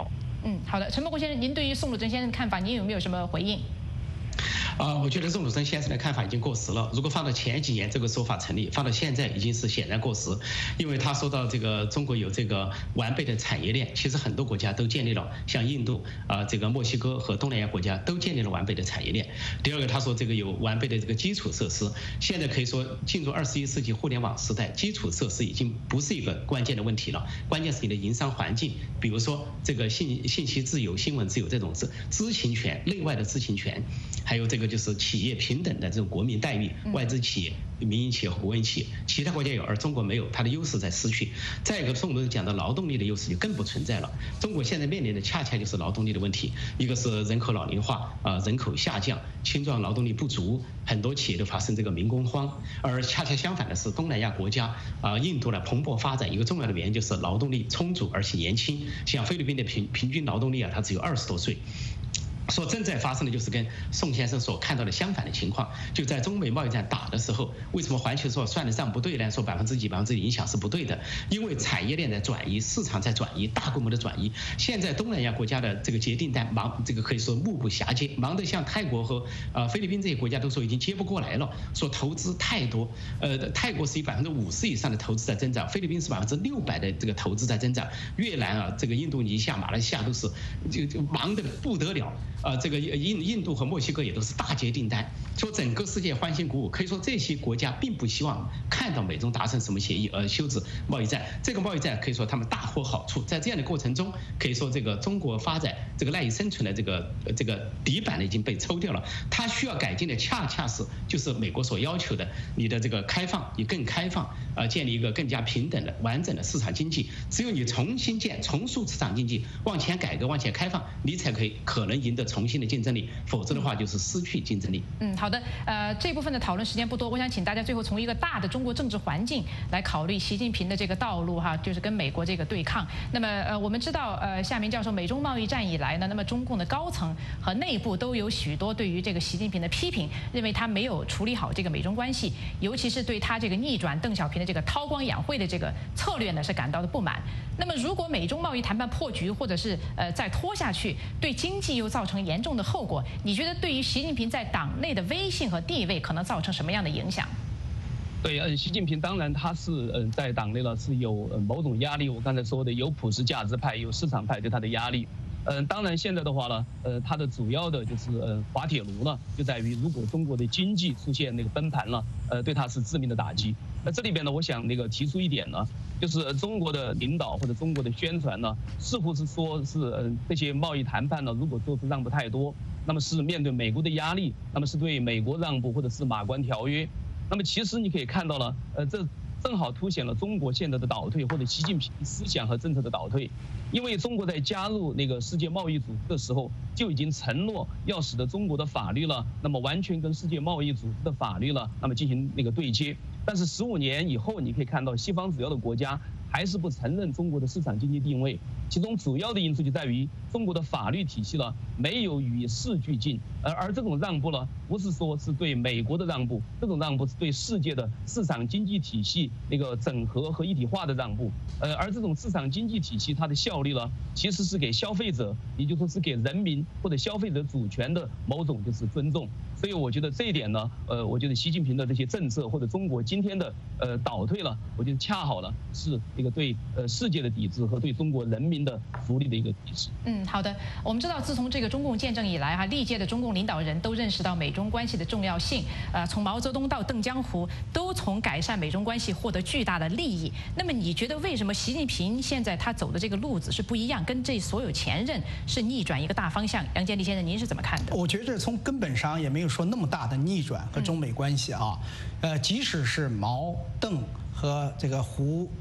好的，陈伯公先生，您对于宋鲁珍先生的看法，您有没有什么回应？
我觉得宋鲁珍先生的看法已经过时了。如果放到前几年，这个说法成立；放到现在，已经是显然过时。因为他说到这个中国有这个完备的产业链，其实很多国家都建立了，像印度、这个墨西哥和东南亚国家都建立了完备的产业链。第二个，他说这个有完备的这个基础设施。现在可以说进入21世纪互联网时代，基础设施已经不是一个关键的问题了，关键是你的营商环境，比如说这个信息自由、新闻自由这种知情权、内外的知情权，还有这个就是企业平等的这种国民待遇，外资企业、民营企业和国营企业，其他国家有而中国没有，它的优势在失去。再一个，宋鲁珍讲的劳动力的优势就更不存在了。中国现在面临的恰恰就是劳动力的问题，一个是人口老龄化，人口下降，青壮劳动力不足，很多企业都发生这个民工荒。而恰恰相反的是，东南亚国家印度的蓬勃发展，一个重要的原因就是劳动力充足而且年轻。像菲律宾的平均劳动力它只有20多岁。所正在发生的就是跟宋先生所看到的相反的情况。就在中美贸易战打的时候，为什么环球说算的账不对呢？说几%的影响是不对的，因为产业链在转移，市场在转移，大规模的转移。现在东南亚国家的这个接订单忙，这个可以说目不暇接，忙得像泰国和菲律宾这些国家都说已经接不过来了，说投资太多。泰国是以50%以上的投资在增长，菲律宾是600%的这个投资在增长，越南这个印度尼西亚、马来西亚都是就忙得不得了。这个印度和墨西哥也都是大接订单，说整个世界欢欣鼓舞。可以说这些国家并不希望看到美中达成什么协议而休止贸易战。这个贸易战可以说他们大获好处。在这样的过程中，可以说这个中国发展这个赖以生存的这个底板呢已经被抽掉了。它需要改进的恰恰是就是美国所要求的，你的这个开放，你更开放，建立一个更加平等的完整的市场经济。只有你重塑市场经济，往前改革，往前开放，你才可能赢得重新的竞争力，否则的话就是失去竞争力。
好的，这部分的讨论时间不多，我想请大家最后从一个大的中国政治环境来考虑习近平的这个道路哈，就是跟美国这个对抗。那么我们知道夏明教授，美中贸易战以来呢，那么中共的高层和内部都有许多对于这个习近平的批评，认为他没有处理好这个美中关系，尤其是对他这个逆转邓小平的这个韬光养晦的这个策略呢是感到的不满。那么如果美中贸易谈判破局，或者是再拖下去，对经济又造成严重的后果，你觉得对于习近平在党内的威信和地位可能造成什么样的影响？
对，习近平当然他是在党内呢是有某种压力。我刚才说的有普世价值派，有市场派对他的压力。当然现在的话呢，它的主要的就是滑铁卢呢，就在于如果中国的经济出现那个崩盘了，对它是致命的打击。那这里边呢，我想提出一点呢，就是中国的领导或者中国的宣传呢，似乎是说是这些贸易谈判呢，如果做出让步太多，那么是面对美国的压力，那么是对美国让步，或者是马关条约。那么其实你可以看到了，这正好凸显了中国现在的倒退，或者习近平思想和政策的倒退。因为中国在加入那个世界贸易组织的时候，就已经承诺要使得中国的法律了，那么完全跟世界贸易组织的法律了，那么进行那个对接。但是15年以后，你可以看到西方主要的国家还是不承认中国的市场经济定位，其中主要的因素就在于中国的法律体系了没有与时俱进，而这种让步呢，不是说是对美国的让步，这种让步是对世界的市场经济体系那个整合和一体化的让步，而这种市场经济体系它的效力呢，其实是给消费者，也就是说是给人民或者消费者主权的某种就是尊重。所以我觉得这一点呢，我觉得习近平的这些政策或者中国今天的倒退了，我觉得恰好呢是一个对世界的抵制和对中国人民的福利的一个抵制。
好的。我们知道，自从这个中共建政以来哈，历届的中共领导人都认识到美中关系的重要性，从毛泽东到邓江湖，都从改善美中关系获得巨大的利益。那么你觉得为什么习近平现在他走的这个路子是不一样，跟这所有前任是逆转一个大方向？杨建立先生，您是怎么看的？
我觉得从根本上也没有说那么大的逆转和中美关系啊。即使是毛邓和这个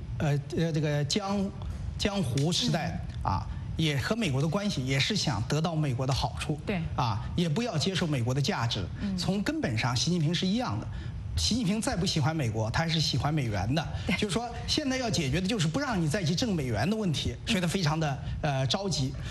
江湖时代啊，也和美国的关系也是想得到美国的好处，
对
啊，也不要接受美国的价值。从根本上，习近平是一样的。习近平再不喜欢美国，他还是喜欢美元的。就是说，现在要解决的就是不让你再去挣美元的问题，所以他非常的着急。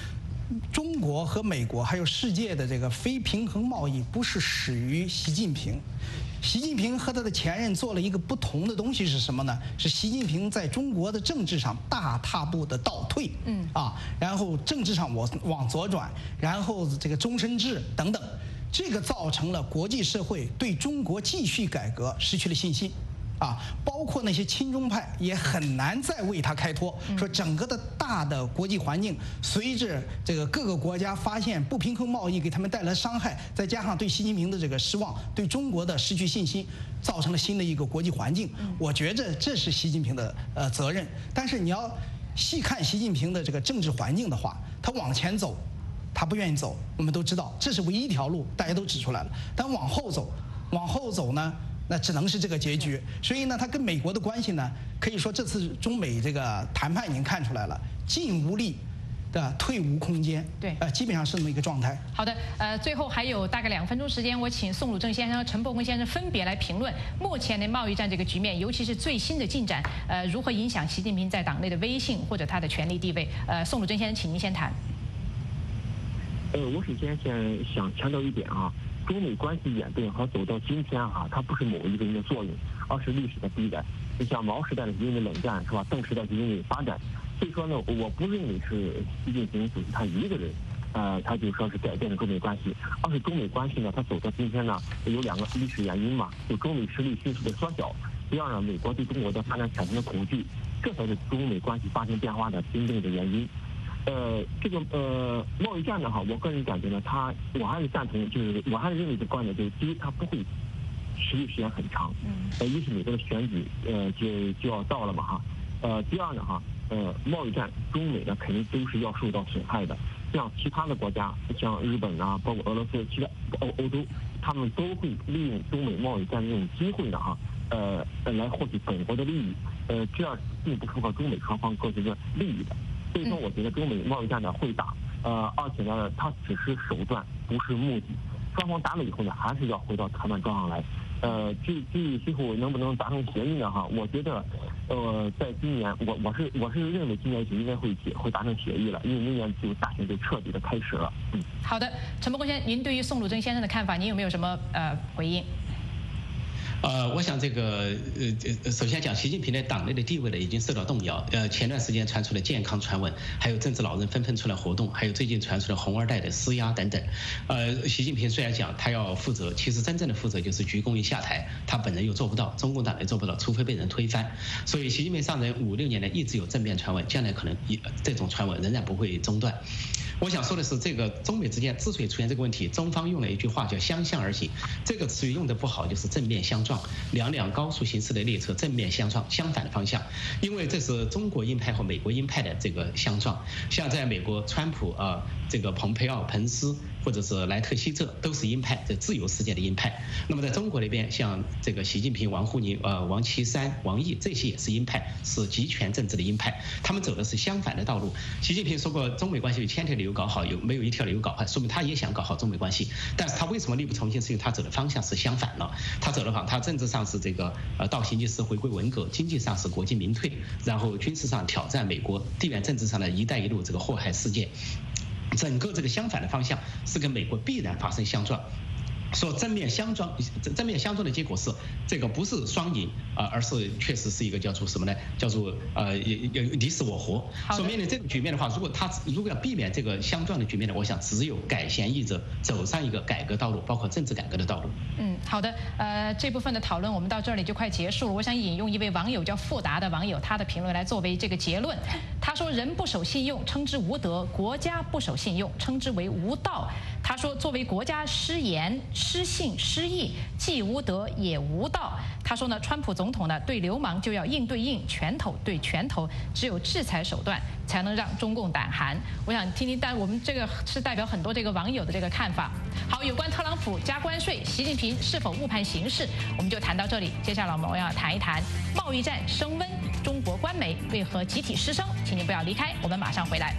中国和美国还有世界的这个非平衡贸易不是始于习近平。习近平和他的前任做了一个不同的东西是什么呢？是习近平在中国的政治上大踏步的倒退，然后政治上往左转，然后这个终身制等等，这个造成了国际社会对中国继续改革失去了信心。包括那些亲中派也很难再为他开脱，说整个的大的国际环境，随着这个各个国家发现不平衡贸易给他们带来伤害，再加上对习近平的这个失望，对中国的失去信心，造成了新的一个国际环境。我觉着这是习近平的责任。但是你要细看习近平的这个政治环境的话，他往前走，他不愿意走，我们都知道这是唯一一条路，大家都指出来了。但往后走呢？那只能是这个结局，所以呢，他跟美国的关系呢，可以说这次中美这个谈判已经看出来了，进无力的退无空间，
对，
基本上是这么一个状态。
好的，最后还有大概2分钟时间，我请宋鲁正先生和陈伯公先生分别来评论目前的贸易战这个局面，尤其是最新的进展，如何影响习近平在党内的威信或者他的权力地位。宋鲁正先生，请您先谈。
我首先想强调一点啊。中美关系演变和走到今天它不是某一个人的作用，而是历史的必然。就像毛时代是因为冷战，是吧？邓时代是因为发展。所以说呢，我不认为是习近平主席他一个人，他就说是改变了中美关系，而是中美关系呢，它走到今天呢，有2个历史原因嘛，就中美实力迅速的缩小，第二呢，美国对中国的发展产生了恐惧，这才是中美关系发生变化的真正的原因。这个贸易战呢我个人感觉呢，我还是赞同，就是我还是认为的观点就是，第一，它不会持续时间很长，一是美国的选举就要到了嘛第二呢贸易战中美呢肯定都是要受到损害的，像其他的国家，像日本包括俄罗斯、其他欧洲，他们都会利用中美贸易战这种机会呢来获取本国的利益，这样并不符合中美双方各自的利益的。所以说，我觉得中美贸易战呢会打，而且呢，它只是手段，不是目的。双方打了以后呢，还是要回到谈判桌上来。至于最后能不能达成协议呢？我觉得，在今年，我是认为今年就应该会达成协议了，因为明年就大选就彻底的开始了。
好的，陈伯公先生，您对于宋鲁正先生的看法，您有没有什么回应？
我想这个首先讲习近平在党内的地位呢已经受到动摇。前段时间传出了健康传闻，还有政治老人纷纷出来活动，还有最近传出了红二代的施压等等。习近平虽然讲他要负责，其实真正的负责就是鞠躬一下台，他本人又做不到，中共党也做不到，除非被人推翻。所以习近平上任5、6年来一直有正面传闻，将来可能这种传闻仍然不会中断。我想说的是，这个中美之间之所以出现这个问题，中方用了一句话叫相向而行，这个词语用的不好，就是正面相撞，两辆高速行驶的列车正面相撞，相反的方向，因为这是中国鹰派和美国鹰派的这个相撞。像在美国，川普这个蓬佩奥、彭斯或者是莱特希泽都是鹰派，这自由世界的鹰派。那么在中国那边，像这个习近平、王沪宁、王岐山、王毅这些也是鹰派，是集权政治的鹰派，他们走的是相反的道路。习近平说过，中美关系有1000条理由搞好，没有1条理由搞坏，说明他也想搞好中美关系，但是他为什么力不从心？是因为他走的方向是相反了。他走的方，他政治上是这个倒行逆施，回归文革；经济上是国进民退，然后军事上挑战美国，地缘政治上的一带一路这个祸害世界。整个这个相反的方向是跟美国必然发生相撞。说正面相撞的结果是这个不是双赢而是确实是一个叫做什么呢？叫做你死我活。说面临这个局面的话，如果要避免这个相撞的局面呢，我想只有改弦易辙，走上一个改革道路，包括政治改革的道路。
好的，这部分的讨论我们到这里就快结束了。我想引用一位网友叫富达的网友他的评论来作为这个结论。他说：“人不守信用，称之无德；国家不守信用，称之为无道。”他说：“作为国家失言、失信、失义，既无德也无道。”他说呢，川普总统呢对流氓就要硬对硬，拳头对拳头，只有制裁手段才能让中共胆寒。我想听听，但我们这个是代表很多这个网友的这个看法。好，有关特朗普加关税，习近平是否误判形势，我们就谈到这里。接下来我们要谈一谈贸易战升温，中国官媒为何集体失声？请您不要离开，我们马上回来。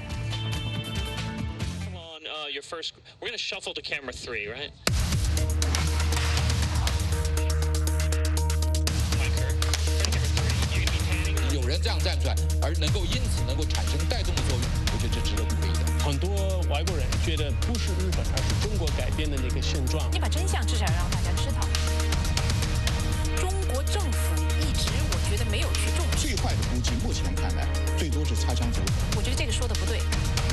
Your first, we're going to shuffle to camera 3, right?
人这样站出来，而能够因此能够产生带动的作用，我觉得这值得鼓励的。
很多外国人觉得不是日本，而是中国改变的那个现状。
你把真相至少要让大家知道。中国政府一直我觉得没有去重视。
最坏的估计，目前看来最多是擦枪走火。
我觉得这个说的不对。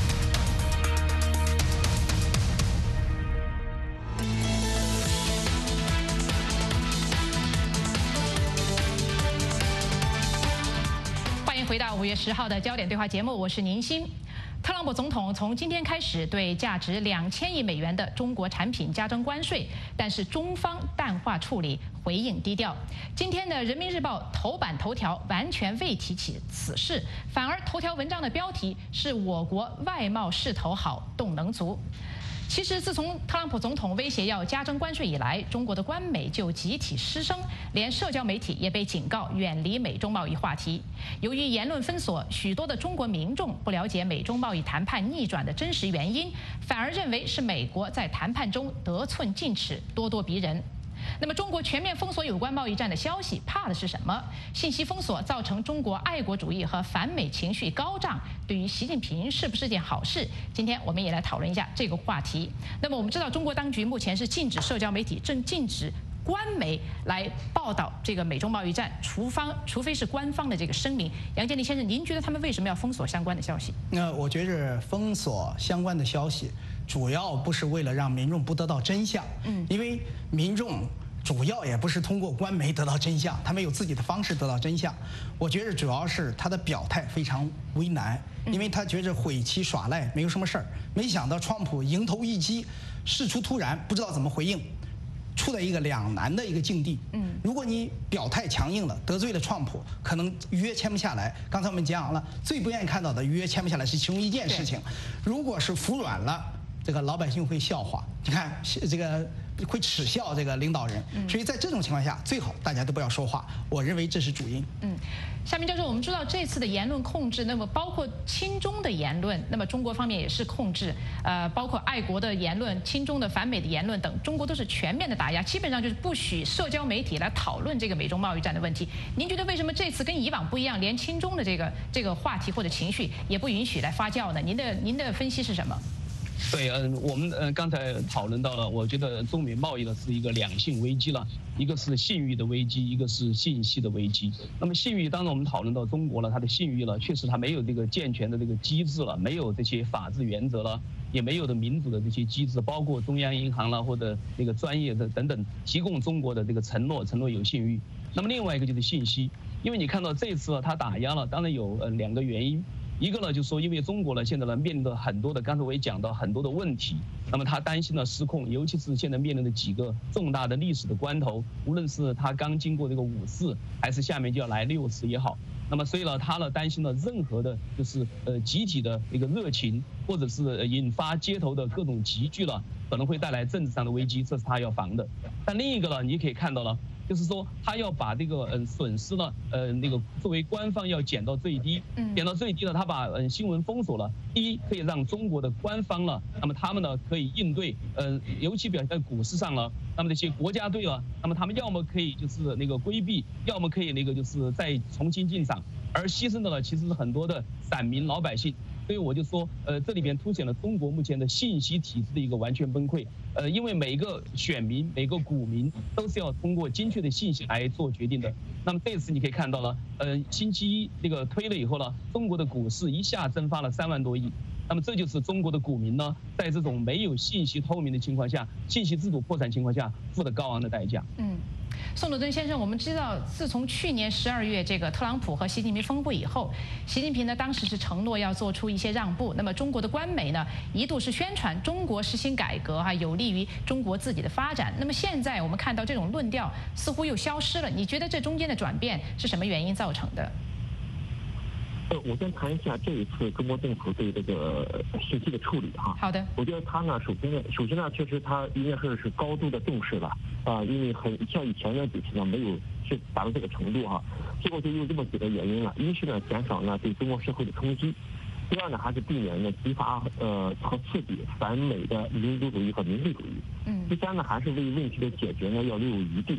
欢迎回到5月10号的焦点对话节目，我是宁鑫。特朗普总统从今天开始对价值2000亿美元的中国产品加征关税，但是中方淡化处理，回应低调。今天的《人民日报》头版头条完全未提起此事，反而头条文章的标题是我国外贸势头好，动能足。其实，自从特朗普总统威胁要加征关税以来，中国的官媒就集体失声，连社交媒体也被警告远离美中贸易话题。由于言论封锁，许多的中国民众不了解美中贸易谈判逆转的真实原因，反而认为是美国在谈判中得寸进尺、咄咄逼人。那么，中国全面封锁有关贸易战的消息，怕的是什么？信息封锁造成中国爱国主义和反美情绪高涨，对于习近平是不是件好事？今天我们也来讨论一下这个话题。那么，我们知道中国当局目前是禁止社交媒体，正禁止官媒来报道这个美中贸易战，除非是官方的这个声明。杨建立先生，您觉得他们为什么要封锁相关的消息？
我觉着封锁相关的消息，主要不是为了让民众不得到真相，因为民众主要也不是通过官媒得到真相，他们有自己的方式得到真相。我觉着主要是他的表态非常为难，因为他觉着悔其耍赖没有什么事儿，没想到川普迎头一击，事出突然，不知道怎么回应。处在一个两难的一个境地。如果你表态强硬了，得罪了川普，可能约签不下来。刚才我们讲了，最不愿意看到的约签不下来是其中一件事情。如果是服软了，这个老百姓会笑话，你看这个会耻笑这个领导人。所以在这种情况下，最好大家都不要说话。我认为这是主因。
夏明教授，我们知道这次的言论控制，那么包括亲中的言论，那么中国方面也是控制，包括爱国的言论、亲中的反美的言论等，中国都是全面的打压，基本上就是不许社交媒体来讨论这个美中贸易战的问题。您觉得为什么这次跟以往不一样，连亲中的这个话题或者情绪也不允许来发酵呢？您的分析是什么？
对，我们刚才讨论到了，我觉得中美贸易呢是一个两性危机了，一个是信誉的危机，一个是信息的危机。那么信誉，当然我们讨论到中国了，它的信誉了，确实它没有这个健全的这个机制了，没有这些法治原则了，也没有的民主的这些机制，包括中央银行了或者那个专业的等等提供中国的这个承诺有信誉。那么另外一个就是信息，因为你看到这次它打压了，当然有2个原因。一个呢，就是说，因为中国呢现在呢面临着很多的，刚才我也讲到很多的问题，那么他担心了失控，尤其是现在面临的几个重大的历史的关头，无论是他刚经过这个54，还是下面就要来60也好，那么所以呢，他呢担心了任何的就是集体的一个热情，或者是引发街头的各种集聚了，可能会带来政治上的危机，这是他要防的。但另一个呢，你可以看到了。就是说，他要把这个损失呢，那个作为官方要减到最低，减到最低了，他把新闻封锁了。第一，可以让中国的官方呢，那么他们呢可以应对，尤其表现在股市上了，那么这些国家队啊，那么他们要么可以就是那个规避，要么可以那个就是再重新进场，而牺牲的呢其实是很多的散民老百姓。所以我就说，这里边凸显了中国目前的信息体制的一个完全崩溃。因为每个选民、每个股民都是要通过精确的信息来做决定的。那么这次你可以看到了，星期一这个推了以后呢，中国的股市一下蒸发了3万多亿。那么这就是中国的股民呢，在这种没有信息透明的情况下，信息制度破产情况下，付的高昂的代价。
宋佐敦先生，我们知道，自从去年12月这个特朗普和习近平峰会以后，习近平呢当时是承诺要做出一些让步。那么中国的官媒呢一度是宣传中国实行改革有利于中国自己的发展。那么现在我们看到这种论调似乎又消失了。你觉得这中间的转变是什么原因造成的？
我先谈一下这一次中国政府对这个信息的处理哈。
好的。
我觉得他呢，首先呢，确实他应该说是高度的重视了因为像以前的几次呢，没有是达到这个程度哈。最后就有这么几个原因了：一是呢，减少呢对中国社会的冲击；第二呢，还是避免呢激发和刺激反美的民族主义和民粹主义；第三呢，还是为问题的解决呢要留有余地。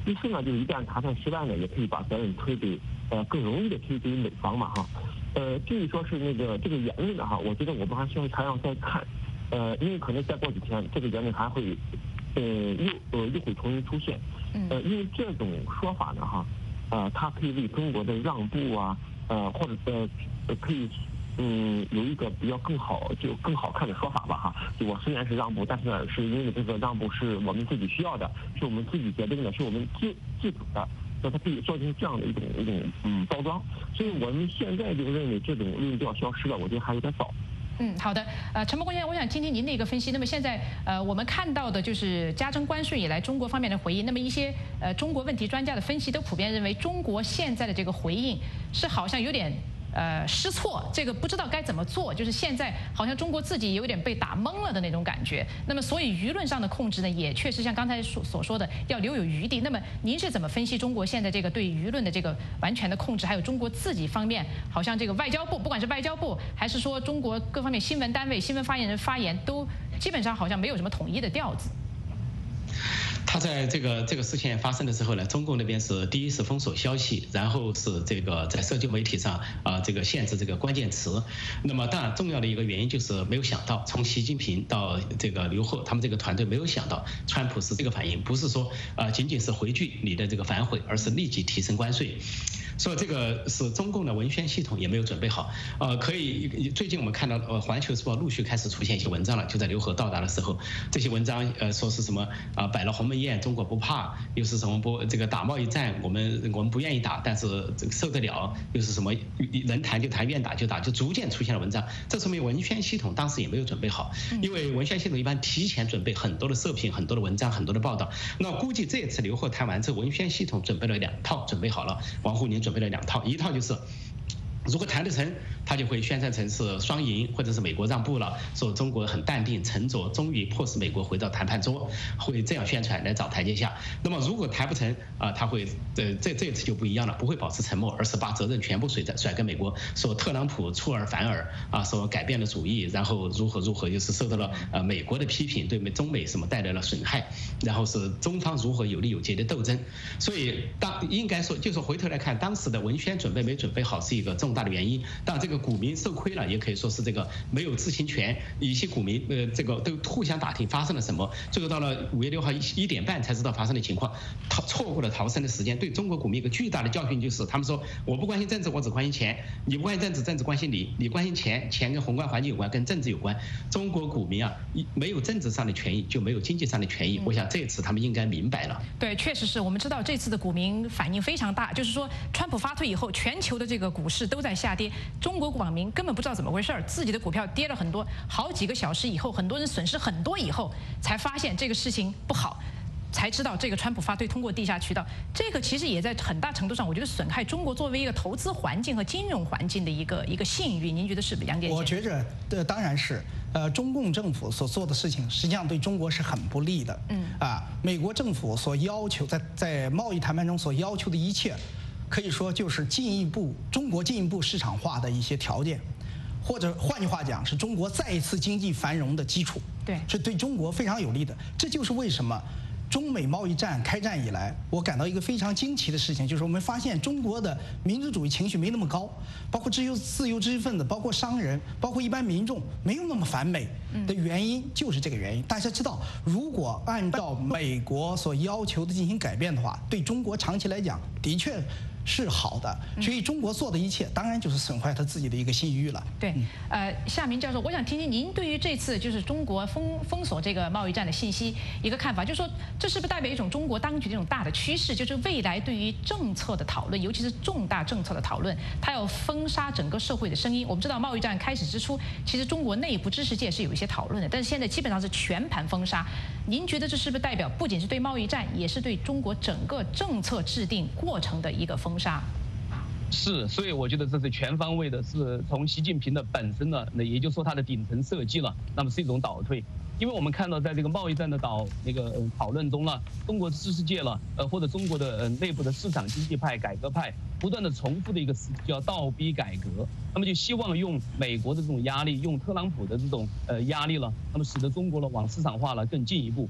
第四呢，就是一旦谈判失败呢，也可以把责任推给更容易的推给美方嘛哈。至于说是这个言论的哈，我觉得我们还需要还要再看，因为可能再过几天这个言论还会又会重新出现，因为这种说法呢哈，它可以为中国的让步啊，或者可以有一个比较更好看的说法吧哈。就我虽然是让步，但是呢是因为这个让步是我们自己需要的，是我们自己决定的，是我们自主的。那它可以做成这样的一种包装，所以我们现在就认为这种论调消失了，我觉得还有点早。
好的，陈伯公先生，我想听听您的一个分析。那么现在我们看到的就是加征关税以来中国方面的回应。那么一些中国问题专家的分析都普遍认为，中国现在的这个回应是好像有点失措，这个不知道该怎么做，就是现在好像中国自己有点被打懵了的那种感觉。那么所以舆论上的控制呢，也确实像刚才所说的要留有余地。那么您是怎么分析中国现在这个对舆论的这个完全的控制，还有中国自己方面好像这个外交部，不管是外交部还是说中国各方面新闻单位、新闻发言人发言，都基本上好像没有什么统一的调子。
他在这个事件发生的时候呢，中共那边是第一是封锁消息，然后是这个在社交媒体上这个限制这个关键词。那么当然重要的一个原因就是没有想到，从习近平到这个刘鹤他们这个团队没有想到川普是这个反应，不是说仅仅是回拒你的这个反悔，而是立即提升关税。所以这个是中共的文宣系统也没有准备好。最近我们看到环球时报陆续开始出现一些文章了，就在刘鹤到达的时候，这些文章说是什么摆了鸿门宴，中国不怕，又是什么这个打贸易战，我们不愿意打，但是这个受得了，又是什么能谈就谈，愿打就打，就逐渐出现了文章。这说明文宣系统当时也没有准备好，因为文宣系统一般提前准备很多的社评、很多的文章、很多的报道。那估计这次刘鹤谈完之后，文宣系统准备了2套，准备好了。王沪宁准备了2套，一套就是如果谈得成，他就会宣传成是双赢，或者是美国让步了，说中国很淡定沉着，终于迫使美国回到谈判桌，会这样宣传来找台阶下。那么如果谈不成他会这次就不一样了，不会保持沉默，而是把责任全部甩给美国，说特朗普出尔反尔说改变了主意，然后如何，又是受到了美国的批评，对中美什么带来了损害，然后是中方如何有力有节的斗争。所以应该说，就说回头来看，当时的文宣准备没准备好是一个重大的原因。当然这个股民受亏了，也可以说是这个没有知情权，一些股民这个都互相打听发生了什么，最后到了5月6号1点半才知道发生的情况，错过了逃生的时间。对中国股民一个巨大的教训就是，他们说我不关心政治，我只关心钱；你不关心政治，政治关心你；你关心钱，钱跟宏观环境有关，跟政治有关。中国股民没有政治上的权益，就没有经济上的权益。我想这次他们应该明白了。
对，确实是我们知道这次的股民反应非常大，就是说川普发推以后，全球的这个股市都在下跌，中国网民根本不知道怎么回事，自己的股票跌了很多，好几个小时以后，很多人损失很多以后，才发现这个事情不好，才知道这个川普发推通过地下渠道，这个其实也在很大程度上，我觉得损害中国作为一个投资环境和金融环境的一个信誉。您觉得是不是，杨建？
我觉着当然是，中共政府所做的事情实际上对中国是很不利的。美国政府所要求在贸易谈判中所要求的一切，可以说就是中国进一步市场化的一些条件，或者换句话讲，是中国再一次经济繁荣的基础。
对，
是对中国非常有利的。这就是为什么中美贸易战开战以来，我感到一个非常惊奇的事情，就是我们发现中国的民族主义情绪没那么高，包括自由知识分子，包括商人，包括一般民众，没有那么反美的原因就是这个原因。大家知道，如果按照美国所要求的进行改变的话，对中国长期来讲的确是好的，所以中国做的一切当然就是损坏他自己的一个信誉了。
对，夏明教授，我想听听您对于这次就是中国封锁这个贸易战的信息一个看法，就是说这是不是代表一种中国当局的一种大的趋势，就是未来对于政策的讨论，尤其是重大政策的讨论，它要封杀整个社会的声音。我们知道贸易战开始之初，其实中国内部知识界是有一些讨论的，但是现在基本上是全盘封杀。您觉得这是不是代表不仅是对贸易战，也是对中国整个政策制定过程的一个封杀？
是，所以我觉得这是全方位的，是从习近平的本身呢，那也就是说他的顶层设计了，那么是一种倒退。因为我们看到，在这个贸易战的讨论中呢，中国知识界了，或者中国的内部的市场经济派、改革派，不断的重复的一个词叫倒逼改革，那么就希望用美国的这种压力，用特朗普的这种压力了，那么使得中国呢往市场化了更进一步。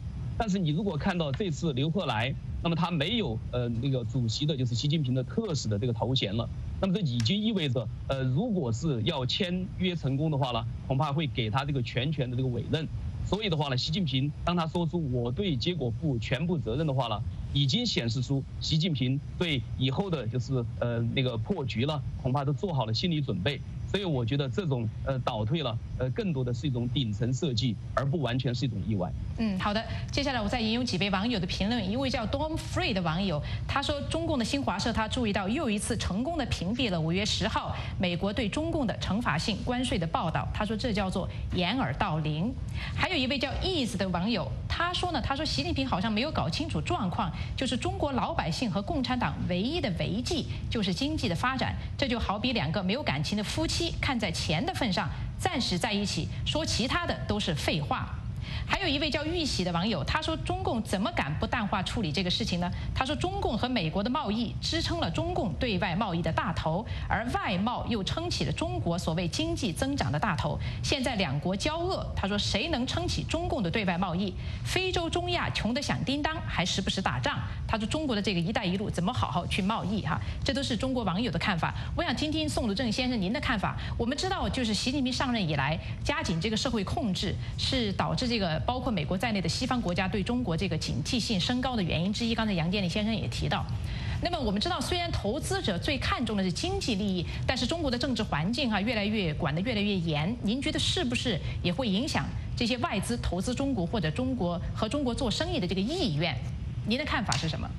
但是你如果看到这次刘鹤来，那么他没有那个主席的就是习近平的特使的这个头衔了，那么这已经意味着如果是要签约成功的话呢，恐怕会给他这个全权的这个委任。所以的话呢，习近平当他说出我对结果负全部责任的话呢，已经显示出习近平对以后的就是那个破局了，恐怕都做好了心理准备。所以我觉得这种倒退了，更多的是一种顶层设计，而不完全是一种意外。
好的，接下来我再引用几位网友的评论。一位叫 Dom Free 的网友，他说中共的新华社他注意到又一次成功的屏蔽了5月10号美国对中共的惩罚性关税的报道，他说这叫做掩耳盗铃。还有一位叫 Ease 的网友，他说习近平好像没有搞清楚状况，就是中国老百姓和共产党唯一的违纪就是经济的发展，这就好比2个没有感情的夫妻，看在钱的份上暂时在一起，说其他的都是废话。还有一位叫玉玺的网友，他说中共怎么敢不淡化处理这个事情呢？他说中共和美国的贸易支撑了中共对外贸易的大头，而外贸又撑起了中国所谓经济增长的大头。现在2国交恶，他说谁能撑起中共的对外贸易？非洲、中亚穷得响叮当，还时不时打仗。他说中国的这个“一带一路”怎么好好去贸易？这都是中国网友的看法。我想听听宋鲁正先生您的看法。我们知道，就是习近平上任以来，加紧这个社会控制，是导致这个包括美国在内的西方国家对中国这个警惕性升高的原因之一。刚才杨建立先生也提到。那么我们知道，虽然投资者最看重的是经济利益，但是中国的政治环境越来越管得越来越严。您觉得是不是也会影响这些外资投资中国或者中国做生意的这个意愿？您的看法是什么？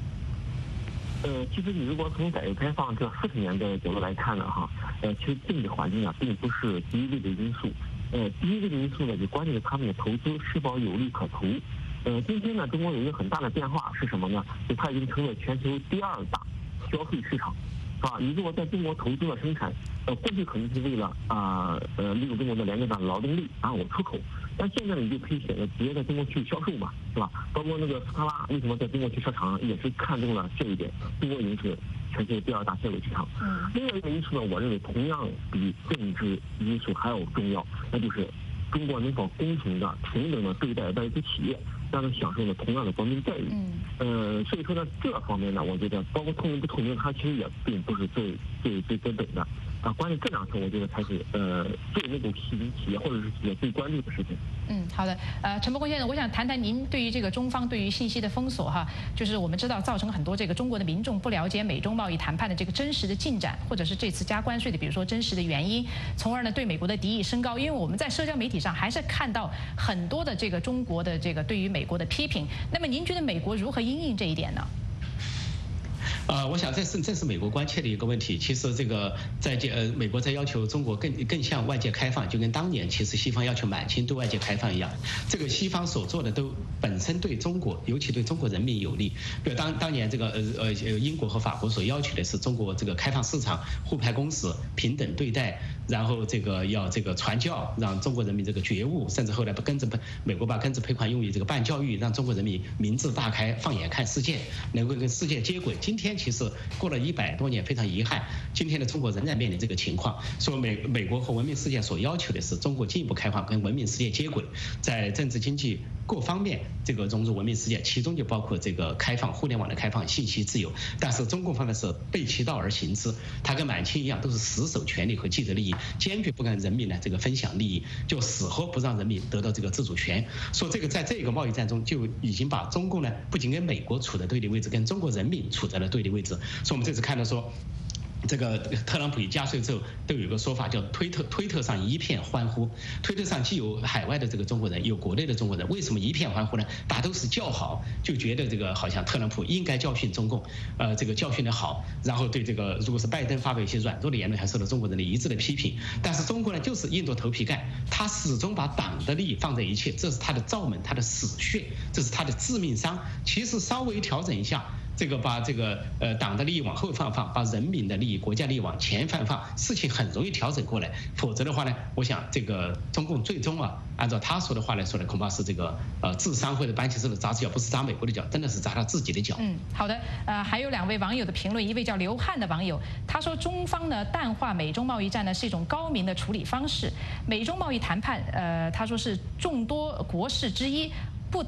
其实你如果从改革开放这40年的角度来看呢，其实政治环境并不是第一位的因素。第一位的因素呢，就关键是他们的投资是否有利可图。今天呢，中国有一个很大的变化是什么呢？就它已经成为全球第2大消费市场，是吧？你如果在中国投资了生产，过去可能是为了利用中国的廉价的劳动力我出口，但现在你就可以选择直接在中国去销售嘛，是吧？包括那个斯特拉为什么在中国去设厂，也是看中了这一点。中国已经是全球第2大消费市场。另外一个因素呢，我认为同样比政治因素还要重要，那就是中国能否公平的、平等的对待外资企业，让他们享受了同样的国民待遇。所以说呢，这方面呢，我觉得包括透明不透明，它其实也并不是最根本的。关键这2层，我觉得才是最能够吸引企业或者是企业最关注的事情。
好的。陈伯公先生，我想谈谈您对于这个中方对于信息的封锁就是我们知道造成很多这个中国的民众不了解美中贸易谈判的这个真实的进展，或者是这次加关税的比如说真实的原因，从而呢对美国的敌意升高。因为我们在社交媒体上还是看到很多的这个中国的这个对于美国的批评。那么您觉得美国如何因应这一点呢？
我想这是美国关切的一个问题。其实这个美国在要求中国更向外界开放，就跟当年其实西方要求满清对外界开放一样。这个西方所做的都本身对中国，尤其对中国人民有利。比如当年这个英国和法国所要求的是中国这个开放市场、互派公使、平等对待，然后这个要这个传教，让中国人民这个觉悟，甚至后来美国把庚子赔款用于这个办教育，让中国人民民智大开，放眼看世界，能够跟世界接轨。今天其实过了100多年，非常遗憾，今天的中国仍然面临这个情况。说美国和文明世界所要求的是中国进一步开放，跟文明世界接轨，在政治经济各方面这个融入文明世界，其中就包括这个开放互联网的开放、信息自由。但是中共方面是背其道而行之，他跟满清一样，都是死守权力和既得利益，坚决不跟人民呢这个分享利益，就死活不让人民得到这个自主权。说这个在这个贸易战中就已经把中共呢不仅跟美国处在对立位置，跟中国人民处在了对立位置。所以我们这次看到说，这个特朗普一加税之后，都有一个说法叫推特上一片欢呼。推特上既有海外的这个中国人，有国内的中国人，为什么一片欢呼呢？大家都是叫好，就觉得这个好像特朗普应该教训中共，这个教训的好。然后对这个如果是拜登发表一些软弱的言论，还受到中国人的一致的批评。但是中国呢，就是硬着头皮干，他始终把党的利益放在一切，这是他的罩门，他的死穴，这是他的致命伤。其实稍微调整一下。这个把这个党的利益往后放，把人民的利益、国家利益往前放，事情很容易调整过来。否则的话呢，我想这个中共最终按照他说的话来说呢，恐怕是这个智商或者搬起这个砸脚，不是砸美国的脚，真的是砸他自己的脚。
好的。还有2位网友的评论，一位叫刘汉的网友，他说中方呢淡化美中贸易战呢是一种高明的处理方式。美中贸易谈判，他说是众多国事之一。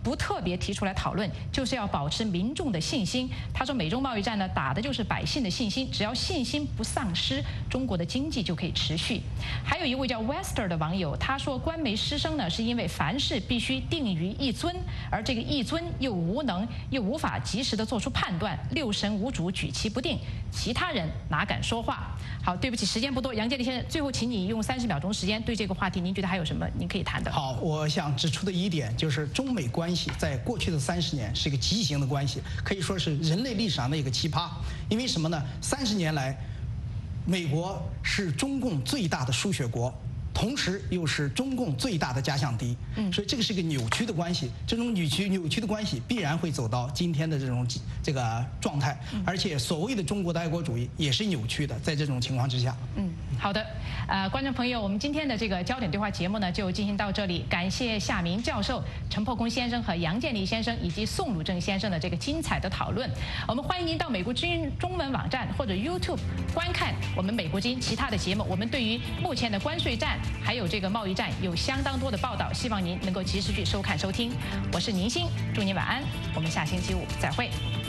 不特别提出来讨论，就是要保持民众的信心。他说，美中贸易战呢，打的就是百姓的信心，只要信心不丧失，中国的经济就可以持续。还有一位叫 Wester 的网友，他说，官媒失声呢，是因为凡事必须定于一尊，而这个一尊又无能，又无法及时的做出判断，六神无主，举棋不定，其他人哪敢说话？好，对不起，时间不多，杨建立先生，最后请你用30秒钟时间对这个话题，您觉得还有什么您可以谈的？
好，我想指出的一点就是，中美关系在过去的30年是一个畸形的关系，可以说是人类历史上的一个奇葩。因为什么呢？30年来，美国是中共最大的输血国，同时又是中共最大的假想敌，所以这个是一个扭曲的关系。这种扭曲的关系必然会走到今天的这个状态，而且所谓的中国的爱国主义也是扭曲的。在这种情况之下，
好的，观众朋友，我们今天的这个焦点对话节目呢就进行到这里，感谢夏明教授、陈破空先生和杨建立先生以及宋鲁正先生的这个精彩的讨论。我们欢迎您到美国之音中文网站或者 YouTube 观看我们美国之音其他的节目。我们对于目前的关税战还有这个贸易战有相当多的报道，希望您能够及时去收看收听。我是宁鑫，祝您晚安，我们下星期五再会。